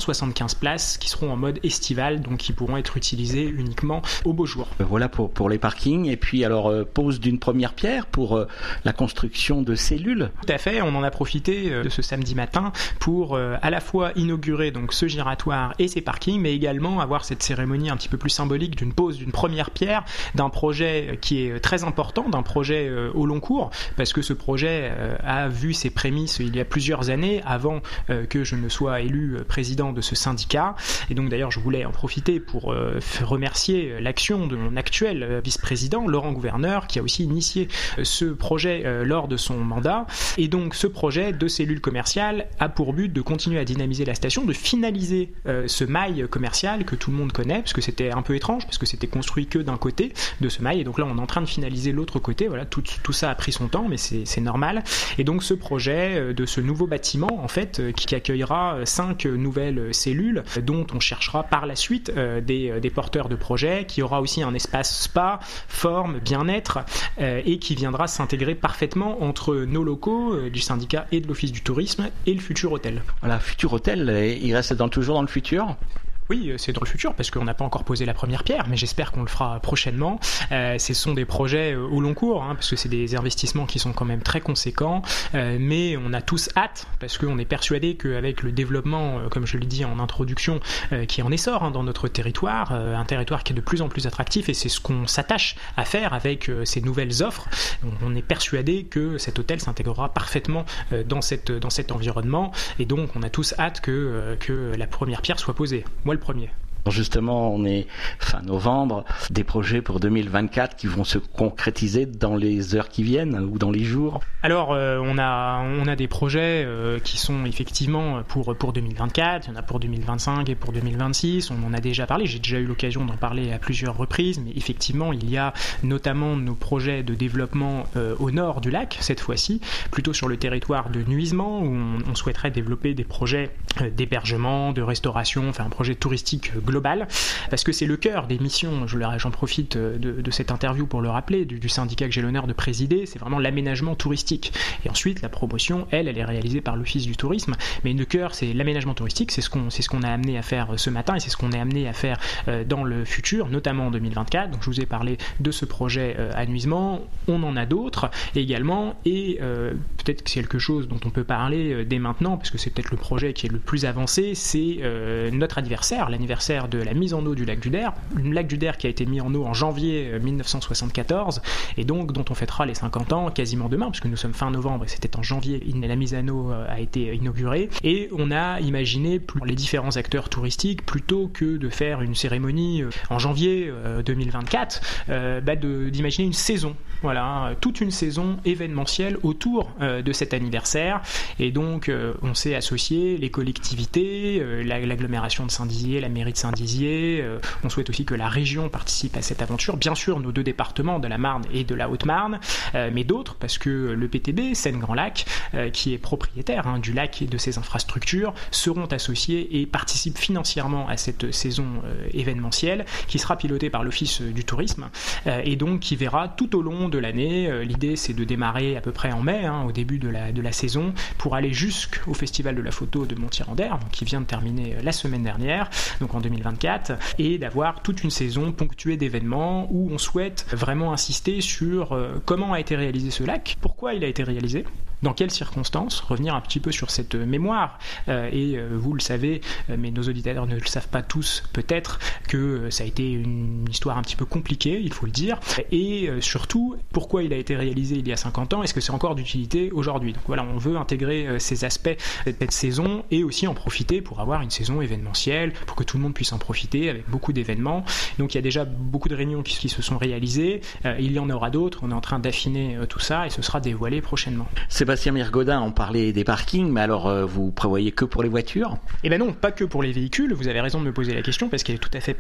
soixante-quinze places qui seront en mode estival, donc qui pourront être utilisées uniquement au beau jour. Voilà pour, pour les parkings. Et puis alors, euh, pose d'une première pierre pour euh, la construction de cellules. Tout à fait, on en a profité euh, de ce samedi matin pour euh, à la fois inaugurer donc ce giratoire et ces parkings, mais également avoir cette cérémonie un petit peu plus symbolique d'une pose d'une première pierre d'un projet qui est très important, d'un projet euh, au long cours, parce que ce projet euh, a vu ses prémices il y a plusieurs années, avant euh, que je ne sois élu président de ce syndicat. Et donc d'ailleurs, je voulais en profiter pour euh, remercier l'action de mon actuel euh, vice-président, Laurent Gouverneur, qui a aussi initié euh, ce projet euh, lors de son mandat. Et donc ce projet de cellule commerciale a pour but de continuer à dynamiser la station, de finaliser euh, ce mail commercial que tout le monde connaît, parce que c'était un peu étrange, parce que c'était construit que d'un côté de ce mail, et donc là on est en train de finaliser l'autre côté. Voilà, tout, tout ça a pris son temps, mais c'est, c'est normal. Et donc ce projet euh, de ce nouveau bâtiment, en fait, euh, qui accueillera euh, cinq nouvelles cellules, euh, dont on cherchera par la suite euh, des, euh, des porteurs de projets, qui aura aussi un espace spa, forme, bien-être, euh, et qui viendra s'intégrer parfaitement entre nos locaux euh, du syndicat et de l'Office du tourisme et le futur hôtel. Voilà, futur hôtel, il reste dans, toujours dans le futur ? Oui, c'est dans le futur parce qu'on n'a pas encore posé la première pierre, mais j'espère qu'on le fera prochainement. Euh, ce sont des projets au long cours, hein, parce que c'est des investissements qui sont quand même très conséquents, euh, mais on a tous hâte parce qu'on est persuadé qu'avec le développement, euh, comme je l'ai dit en introduction, euh, qui est en essor hein, dans notre territoire, euh, un territoire qui est de plus en plus attractif, et c'est ce qu'on s'attache à faire avec euh, ces nouvelles offres. Donc, on est persuadé que cet hôtel s'intégrera parfaitement euh, dans, cette, dans cet environnement, et donc on a tous hâte que, euh, que la première pierre soit posée. Moi, le premier. Justement, on est fin novembre, des projets pour deux mille vingt-quatre qui vont se concrétiser dans les heures qui viennent ou dans les jours. Alors, euh, on a on a des projets euh, qui sont effectivement pour pour deux mille vingt-quatre, il y en a pour deux mille vingt-cinq et pour deux mille vingt-six. On en a déjà parlé, j'ai déjà eu l'occasion d'en parler à plusieurs reprises, mais effectivement, il y a notamment nos projets de développement euh, au nord du lac cette fois-ci, plutôt sur le territoire de Nuisement, où on, on souhaiterait développer des projets euh, d'hébergement, de restauration, enfin un projet touristique global. Global, parce que c'est le cœur des missions, je, j'en profite de, de cette interview pour le rappeler, du, du syndicat que j'ai l'honneur de présider, c'est vraiment l'aménagement touristique. Et ensuite, la promotion, elle, elle est réalisée par l'Office du tourisme, mais le cœur, c'est l'aménagement touristique, c'est ce qu'on, c'est ce qu'on a amené à faire ce matin, et c'est ce qu'on est amené à faire euh, dans le futur, notamment en deux mille vingt-quatre. Donc je vous ai parlé de ce projet euh, à Nuisement, on en a d'autres également, et euh, peut-être que c'est quelque chose dont on peut parler euh, dès maintenant, parce que c'est peut-être le projet qui est le plus avancé, c'est euh, notre anniversaire, l'anniversaire de la mise en eau du lac du Der, le lac du Der qui a été mis en eau en janvier mille neuf cent soixante-quatorze, et donc dont on fêtera les cinquante ans quasiment demain, puisque nous sommes fin novembre et c'était en janvier, la mise en eau a été inaugurée, et on a imaginé pour les différents acteurs touristiques, plutôt que de faire une cérémonie en janvier deux mille vingt-quatre, euh, bah de, d'imaginer une saison, voilà, toute une saison événementielle autour euh, de cet anniversaire, et donc euh, on s'est associé, les collectivités, euh, l'agglomération de Saint-Dizier, la mairie de Saint-Dizier, euh, on souhaite aussi que la région participe à cette aventure, bien sûr nos deux départements de la Marne et de la Haute-Marne, euh, mais d'autres, parce que le P T B, Seine-Grand Lac, euh, qui est propriétaire hein, du lac et de ses infrastructures, seront associés et participent financièrement à cette saison euh, événementielle, qui sera pilotée par l'Office du tourisme, euh, et donc qui verra tout au long de l'année, euh, l'idée c'est de démarrer à peu près en mai, hein, au début de la, de la saison, pour aller jusqu'au Festival de la photo de Montier-en-Der, qui vient de terminer la semaine dernière, donc en deux mille vingt-quatre, et d'avoir toute une saison ponctuée d'événements où on souhaite vraiment insister sur euh, comment a été réalisé ce lac, pourquoi il a été réalisé, dans quelles circonstances, revenir un petit peu sur cette mémoire, euh, et euh, vous le savez, euh, mais nos auditeurs ne le savent pas tous peut-être, que euh, ça a été une histoire un petit peu compliquée, il faut le dire, et euh, surtout, pourquoi il a été réalisé il y a cinquante ans, est-ce que c'est encore d'utilité aujourd'hui. Donc voilà, on veut intégrer euh, ces aspects de cette saison, et aussi en profiter pour avoir une saison événementielle, pour que tout le monde puisse en profiter avec beaucoup d'événements. Donc il y a déjà beaucoup de réunions qui, qui se sont réalisées, euh, il y en aura d'autres, on est en train d'affiner euh, tout ça, et ce sera dévoilé prochainement. Sébastien Mirgaudin, on parlait des parkings, mais alors euh, vous prévoyez que pour les voitures ? Eh bien non, pas que pour les véhicules, vous avez raison de me poser la question, parce qu'elle est tout à fait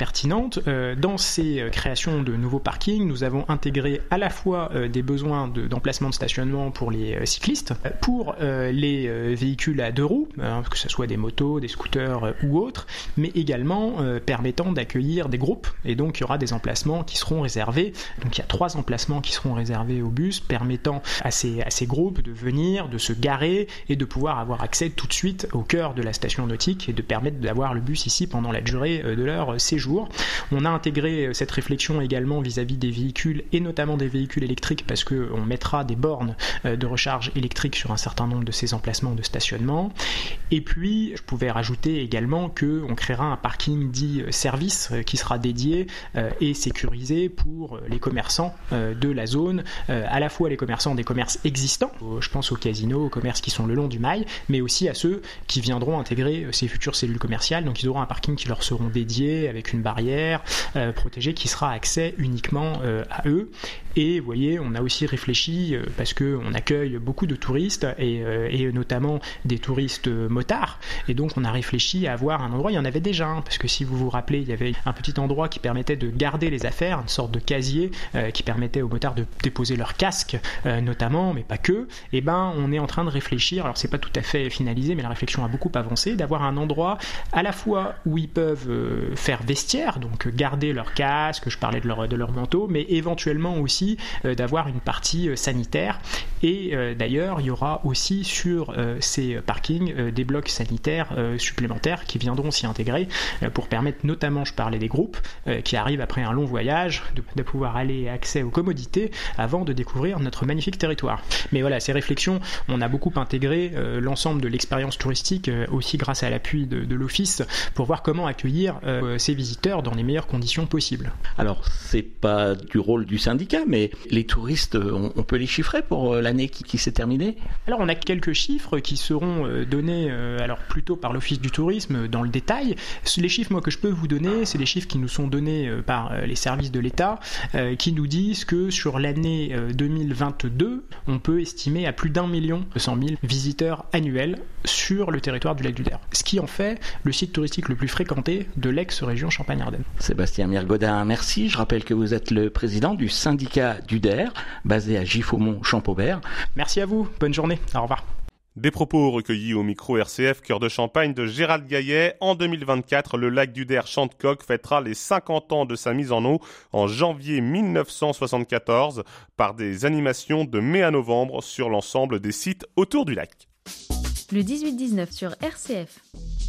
pertinente. Euh, dans ces créations de nouveaux parkings, nous avons intégré à la fois euh, des besoins de, d'emplacement de stationnement pour les euh, cyclistes, pour euh, les euh, véhicules à deux roues, euh, que ce soit des motos, des scooters euh, ou autres, mais également euh, permettant d'accueillir des groupes. Et donc, il y aura des emplacements qui seront réservés. Donc, il y a trois emplacements qui seront réservés aux bus, permettant à ces, à ces groupes de venir, de se garer et de pouvoir avoir accès tout de suite au cœur de la station nautique et de permettre d'avoir le bus ici pendant la durée de leur séjour. On a intégré cette réflexion également vis-à-vis des véhicules et notamment des véhicules électriques parce qu'on mettra des bornes de recharge électrique sur un certain nombre de ces emplacements de stationnement. Et puis, je pouvais rajouter également qu'on créera un parking dit service qui sera dédié et sécurisé pour les commerçants de la zone, à la fois les commerçants des commerces existants, je pense aux casinos, aux commerces qui sont le long du mail, mais aussi à ceux qui viendront intégrer ces futures cellules commerciales. Donc ils auront un parking qui leur seront dédiés avec une barrière euh, protégée qui sera accès uniquement euh, à eux. Et vous voyez, on a aussi réfléchi euh, parce qu'on accueille beaucoup de touristes et, euh, et notamment des touristes motards. Et donc on a réfléchi à avoir un endroit, il y en avait déjà un, parce que si vous vous rappelez, il y avait un petit endroit qui permettait de garder les affaires, une sorte de casier euh, qui permettait aux motards de déposer leur casque euh, notamment, mais pas que. Et ben on est en train de réfléchir, alors c'est pas tout à fait finalisé, mais la réflexion a beaucoup avancé, d'avoir un endroit à la fois où ils peuvent euh, faire vestiaire, donc garder leur casque, je parlais de leur, de leur manteau, mais éventuellement aussi euh, d'avoir une partie euh, sanitaire. Et euh, d'ailleurs, il y aura aussi sur euh, ces parkings euh, des blocs sanitaires euh, supplémentaires qui viendront s'y intégrer euh, pour permettre notamment, je parlais des groupes euh, qui arrivent après un long voyage, de, de pouvoir aller accès aux commodités avant de découvrir notre magnifique territoire. Mais voilà, ces réflexions, on a beaucoup intégré euh, l'ensemble de l'expérience touristique euh, aussi grâce à l'appui de, de l'Office pour voir comment accueillir euh, ces visiteurs dans les meilleures conditions possibles. Alors, c'est pas du rôle du syndicat, mais les touristes, on, on peut les chiffrer pour l'année qui, qui s'est terminée ? Alors, on a quelques chiffres qui seront euh, donnés euh, alors plutôt par l'Office du tourisme dans le détail. Les chiffres moi, que je peux vous donner, c'est les chiffres qui nous sont donnés euh, par euh, les services de l'État euh, qui nous disent que sur l'année euh, deux mille vingt-deux, on peut estimer à plus d'un million deux cent mille visiteurs annuels sur le territoire du lac du Der, ce qui en fait le site touristique le plus fréquenté de l'ex-région Champagne-Ardenne. Sébastien Mirgaudin, merci. Je rappelle que vous êtes le président du syndicat du Der, basé à Giffaumont-Champaubert. Merci à vous, bonne journée, au revoir. Des propos recueillis au micro R C F Cœur de Champagne de Gérald Gaillet. En deux mille vingt-quatre, le lac du Der Chantecoq fêtera les cinquante ans de sa mise en eau en janvier mille neuf cent soixante-quatorze par des animations de mai à novembre sur l'ensemble des sites autour du lac. Le dix-huit dix-neuf sur R C F.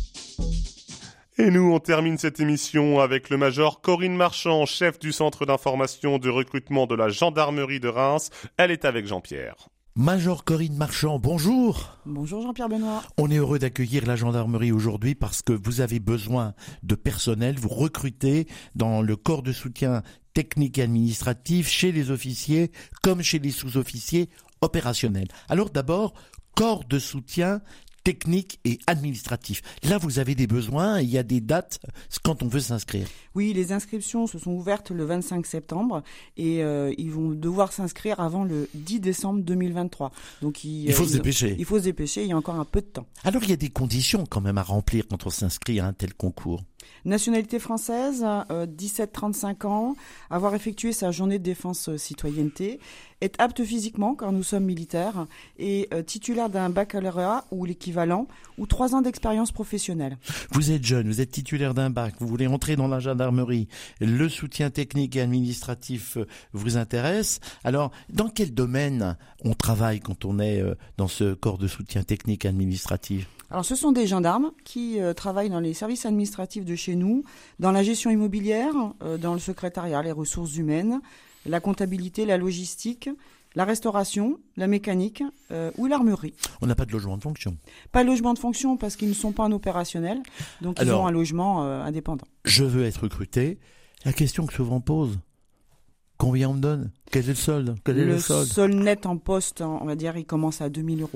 Et nous, on termine cette émission avec le major Corinne Marchand, chef du centre d'information de recrutement de la gendarmerie de Reims. Elle est avec Jean-Pierre. Major Corinne Marchand, bonjour. Bonjour Jean-Pierre Benoît. On est heureux d'accueillir la gendarmerie aujourd'hui parce que vous avez besoin de personnel, vous recrutez dans le corps de soutien technique et administratif chez les officiers comme chez les sous-officiers opérationnels. Alors d'abord, corps de soutien technique et administratif. Là, vous avez des besoins, il y a des dates quand on veut s'inscrire. Oui, les inscriptions se sont ouvertes le vingt-cinq septembre et euh, ils vont devoir s'inscrire avant le dix décembre deux mille vingt-trois. Donc il, il faut euh, se dépêcher. Il faut se dépêcher, il y a encore un peu de temps. Alors, il y a des conditions quand même à remplir quand on s'inscrit à un tel concours. Nationalité française, euh, dix-sept à trente-cinq ans, avoir effectué sa journée de défense euh, citoyenneté, être apte physiquement car nous sommes militaires et euh, titulaire d'un baccalauréat ou l'équivalent ou trois ans d'expérience professionnelle. Vous êtes jeune, vous êtes titulaire d'un bac, vous voulez entrer dans la gendarmerie, le soutien technique et administratif euh, vous intéresse. Alors, dans quel domaine on travaille quand on est euh, dans ce corps de soutien technique et administratif ? Alors, ce sont des gendarmes qui euh, travaillent dans les services administratifs de chez nous, dans la gestion immobilière, euh, dans le secrétariat, les ressources humaines, la comptabilité, la logistique, la restauration, la mécanique euh, ou l'armurerie. On n'a pas de logement de fonction. Pas de logement de fonction parce qu'ils ne sont pas en opérationnel, donc Alors, ils ont un logement euh, indépendant. Je veux être recruté. La question que souvent pose, combien on me donne ? Quel est le solde ? Quel est le, le solde solde net en poste, on va dire, il commence à deux mille euros.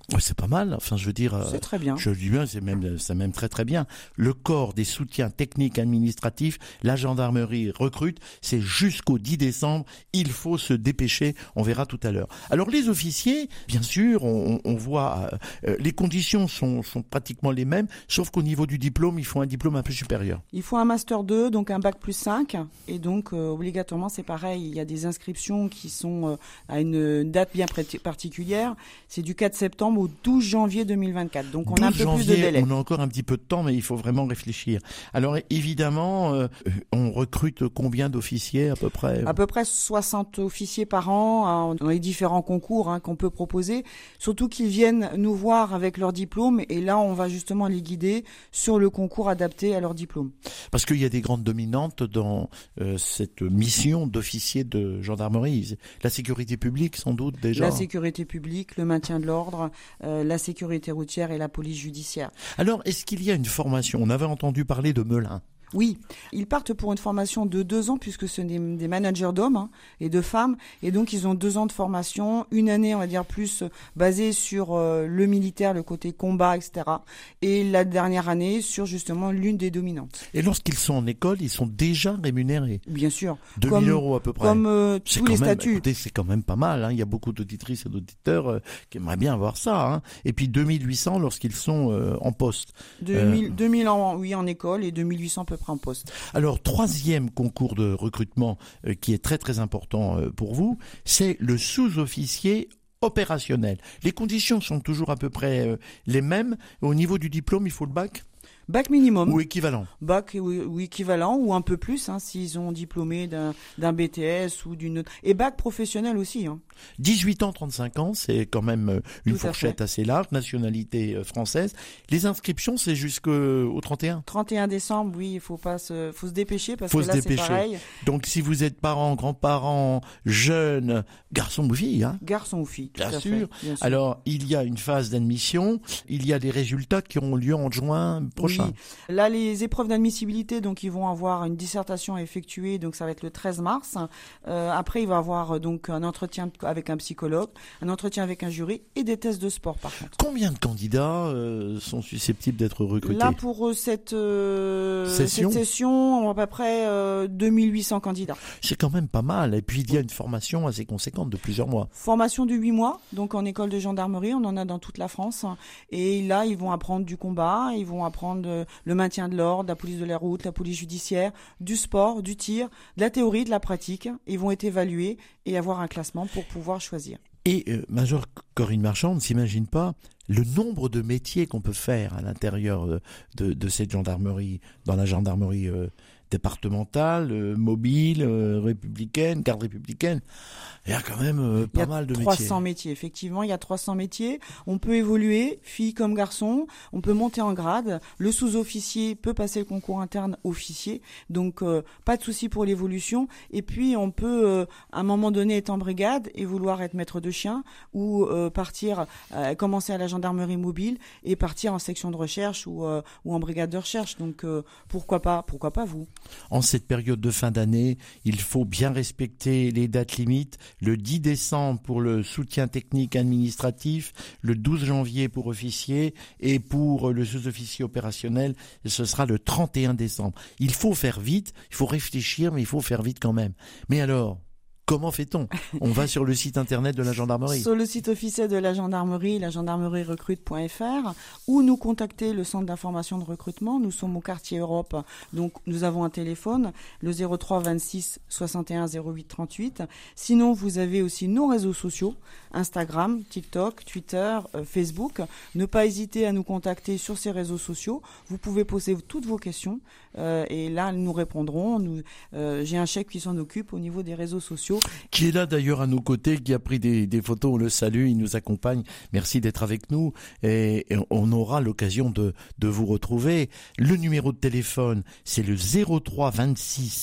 Ouais, c'est pas mal. Enfin, je veux dire, c'est très bien. Je dis bien, c'est même, c'est même très très bien. Le corps des soutiens techniques administratifs, la gendarmerie recrute. C'est jusqu'au dix décembre. Il faut se dépêcher. On verra tout à l'heure. Alors les officiers, bien sûr, on, on voit euh, les conditions sont, sont pratiquement les mêmes, sauf qu'au niveau du diplôme, il faut un diplôme un peu supérieur. Il faut un master deux, donc un bac plus cinq, et donc euh, obligatoirement c'est pareil. Il y a des inscriptions qui sont euh, à une date bien particulière. C'est du quatre septembre au douze janvier deux mille vingt-quatre. Donc on a un peu janvier, plus de délai. On a encore un petit peu de temps, mais il faut vraiment réfléchir. Alors évidemment, euh, on recrute combien d'officiers à peu près? À peu près soixante officiers par an hein, dans les différents concours hein, qu'on peut proposer. Surtout qu'ils viennent nous voir avec leur diplôme et là on va justement les guider sur le concours adapté à leur diplôme. Parce qu'il y a des grandes dominantes dans euh, cette mission d'officier de gendarmerie. La sécurité publique sans doute déjà. La sécurité publique, le maintien de l'ordre, euh, la sécurité routière et la police judiciaire. Alors, est-ce qu'il y a une formation? On avait entendu parler de Melun. Oui, ils partent pour une formation de deux ans puisque ce sont des, des managers d'hommes hein, et de femmes et donc ils ont deux ans de formation, une année on va dire plus basée sur euh, le militaire, le côté combat, et cetera. Et la dernière année sur justement l'une des dominantes. Et lorsqu'ils sont en école, ils sont déjà rémunérés? Bien sûr. deux mille euros à peu près. Comme euh, tous les même, statuts. Écoutez, c'est quand même pas mal. Hein. Il y a beaucoup d'auditrices et d'auditeurs euh, qui aimeraient bien avoir ça. Hein. Et puis deux mille huit cents lorsqu'ils sont euh, en poste. deux mille, euh... deux mille en, oui, en école et deux mille huit cents à peu près en poste. Alors, troisième concours de recrutement euh, qui est très très important euh, pour vous, c'est le sous-officier opérationnel. Les conditions sont toujours à peu près euh, les mêmes. Au niveau du diplôme, il faut le bac ? Bac minimum. Ou équivalent. Bac ou, ou équivalent ou un peu plus hein, s'ils ont diplômé d'un, d'un B T S ou d'une autre. Et bac professionnel aussi. Hein. dix-huit ans, trente-cinq ans, c'est quand même une Tout fourchette assez large, nationalité française. Les inscriptions, c'est jusqu'au trente et un trente et un décembre, oui, il faut pas se, faut se dépêcher parce faut que là se dépêcher. C'est pareil. Donc si vous êtes parents, grands-parents, jeunes, garçons ou filles, hein. Garçons ou filles, bien, tout à sûr. fait, bien sûr. Alors il y a une phase d'admission, il y a des résultats qui auront lieu en juin prochain. Oui. Là, les épreuves d'admissibilité, donc ils vont avoir une dissertation à effectuer, donc ça va être le treize mars. Euh, après, il va y avoir donc un entretien avec un psychologue, un entretien avec un jury et des tests de sport par contre. Combien de candidats euh, sont susceptibles d'être recrutés? Là, pour euh, cette, euh, session. cette session, on a à peu près euh, deux mille huit cents candidats. C'est quand même pas mal. Et puis, il y a une formation assez conséquente de plusieurs mois. Formation de huit mois, donc en école de gendarmerie, on en a dans toute la France. Et là, ils vont apprendre du combat, ils vont apprendre euh, le maintien de l'ordre, la police de la route, la police judiciaire, du sport, du tir, de la théorie, de la pratique. Ils vont être évalués et avoir un classement pour pouvoir choisir. Et euh, Major Corinne Marchand ne s'imagine pas le nombre de métiers qu'on peut faire à l'intérieur de, de, de cette gendarmerie, dans la gendarmerie euh, départementale, euh, mobile, euh, républicaine, garde républicaine. Il y a quand même euh, pas mal de métiers. Il y a trois cents métiers, effectivement, il y a trois cents métiers. On peut évoluer, filles comme garçons, on peut monter en grade. Le sous-officier peut passer le concours interne officier, donc euh, pas de souci pour l'évolution. Et puis on peut, euh, à un moment donné, être en brigade et vouloir être maître de chien ou euh, partir, euh, commencer à la gendarmerie mobile et partir en section de recherche ou, euh, ou en brigade de recherche. Donc euh, pourquoi pas, pourquoi pas vous? En cette période de fin d'année, il faut bien respecter les dates limites. Le dix décembre pour le soutien technique administratif, le douze janvier pour officier et pour le sous-officier opérationnel, ce sera le trente et un décembre. Il faut faire vite, il faut réfléchir, mais il faut faire vite quand même. Mais alors, comment fait-on? On va sur le site internet de la gendarmerie. Sur le site officiel de la gendarmerie, la gendarmerie recrute point f r, ou nous contacter le centre d'information de recrutement. Nous sommes au quartier Europe, donc nous avons un téléphone, le zéro trois vingt-six soixante et un zéro huit trente-huit. Sinon, vous avez aussi nos réseaux sociaux, Instagram, TikTok, Twitter, euh, Facebook. Ne pas hésiter à nous contacter sur ces réseaux sociaux. Vous pouvez poser toutes vos questions euh, et là, nous répondrons. Nous, euh, j'ai un chef qui s'en occupe au niveau des réseaux sociaux. Qui est là d'ailleurs à nos côtés, qui a pris des, des photos, on le salue, il nous accompagne. Merci d'être avec nous et, et on aura l'occasion de, de vous retrouver. Le numéro de téléphone, c'est le zéro trois vingt-six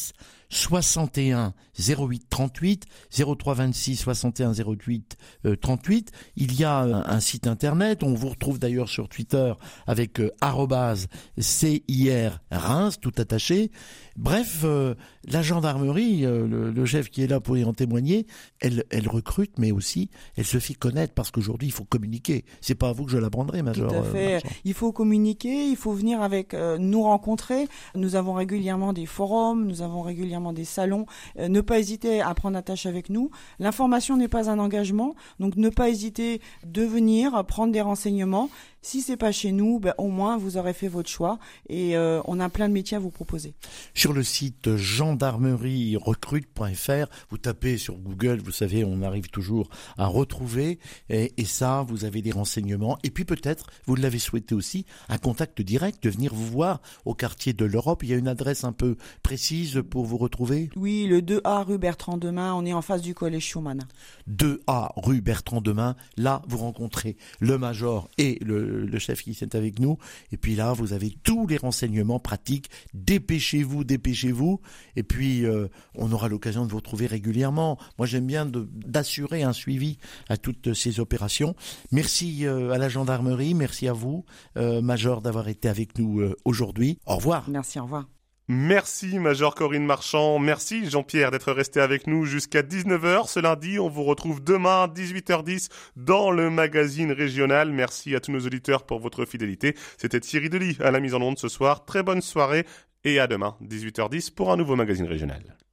soixante et un zéro huit trente-huit, zéro trois vingt-six soixante et un zéro huit trente-huit. Il y a un, un site internet, on vous retrouve d'ailleurs sur Twitter avec euh, arobase C I R Reims, tout attaché. Bref, euh, la gendarmerie, euh, le, le chef qui est là pour y en témoigner, elle, elle recrute, mais aussi elle se fait connaître parce qu'aujourd'hui il faut communiquer. C'est pas à vous que je l'apprendrai, Major. Tout à fait. Euh, il faut communiquer, il faut venir avec euh, nous rencontrer. Nous avons régulièrement des forums, nous avons régulièrement des salons. Euh, ne pas hésiter à prendre attache avec nous. L'information n'est pas un engagement, donc ne pas hésiter de venir prendre des renseignements. Si c'est pas chez nous, ben, au moins vous aurez fait votre choix et euh, on a plein de métiers à vous proposer. Sur le site gendarmerie recrute point f r, vous tapez sur Google, vous savez, on arrive toujours à retrouver et, et ça, vous avez des renseignements. Et puis peut-être, vous l'avez souhaité aussi, un contact direct, de venir vous voir au quartier de l'Europe. Il y a une adresse un peu précise pour vous retrouver? Oui, le deux A rue Bertrand Demain, on est en face du collège Schumann. deux A rue Bertrand Demain, là vous rencontrez le major et le le chef qui est avec nous, et puis là vous avez tous les renseignements pratiques. Dépêchez-vous, dépêchez-vous, et puis euh, on aura l'occasion de vous retrouver régulièrement. Moi j'aime bien de, d'assurer un suivi à toutes ces opérations. Merci euh, à la gendarmerie, merci à vous, euh, Major, d'avoir été avec nous euh, aujourd'hui. Au revoir. Merci, au revoir. Merci Major Corinne Marchand, merci Jean-Pierre d'être resté avec nous jusqu'à dix-neuf heures ce lundi. On vous retrouve demain à dix-huit heures dix dans le magazine régional. Merci à tous nos auditeurs pour votre fidélité. C'était Thierry Delis à la mise en onde ce soir. Très bonne soirée et à demain dix-huit heures dix pour un nouveau magazine régional.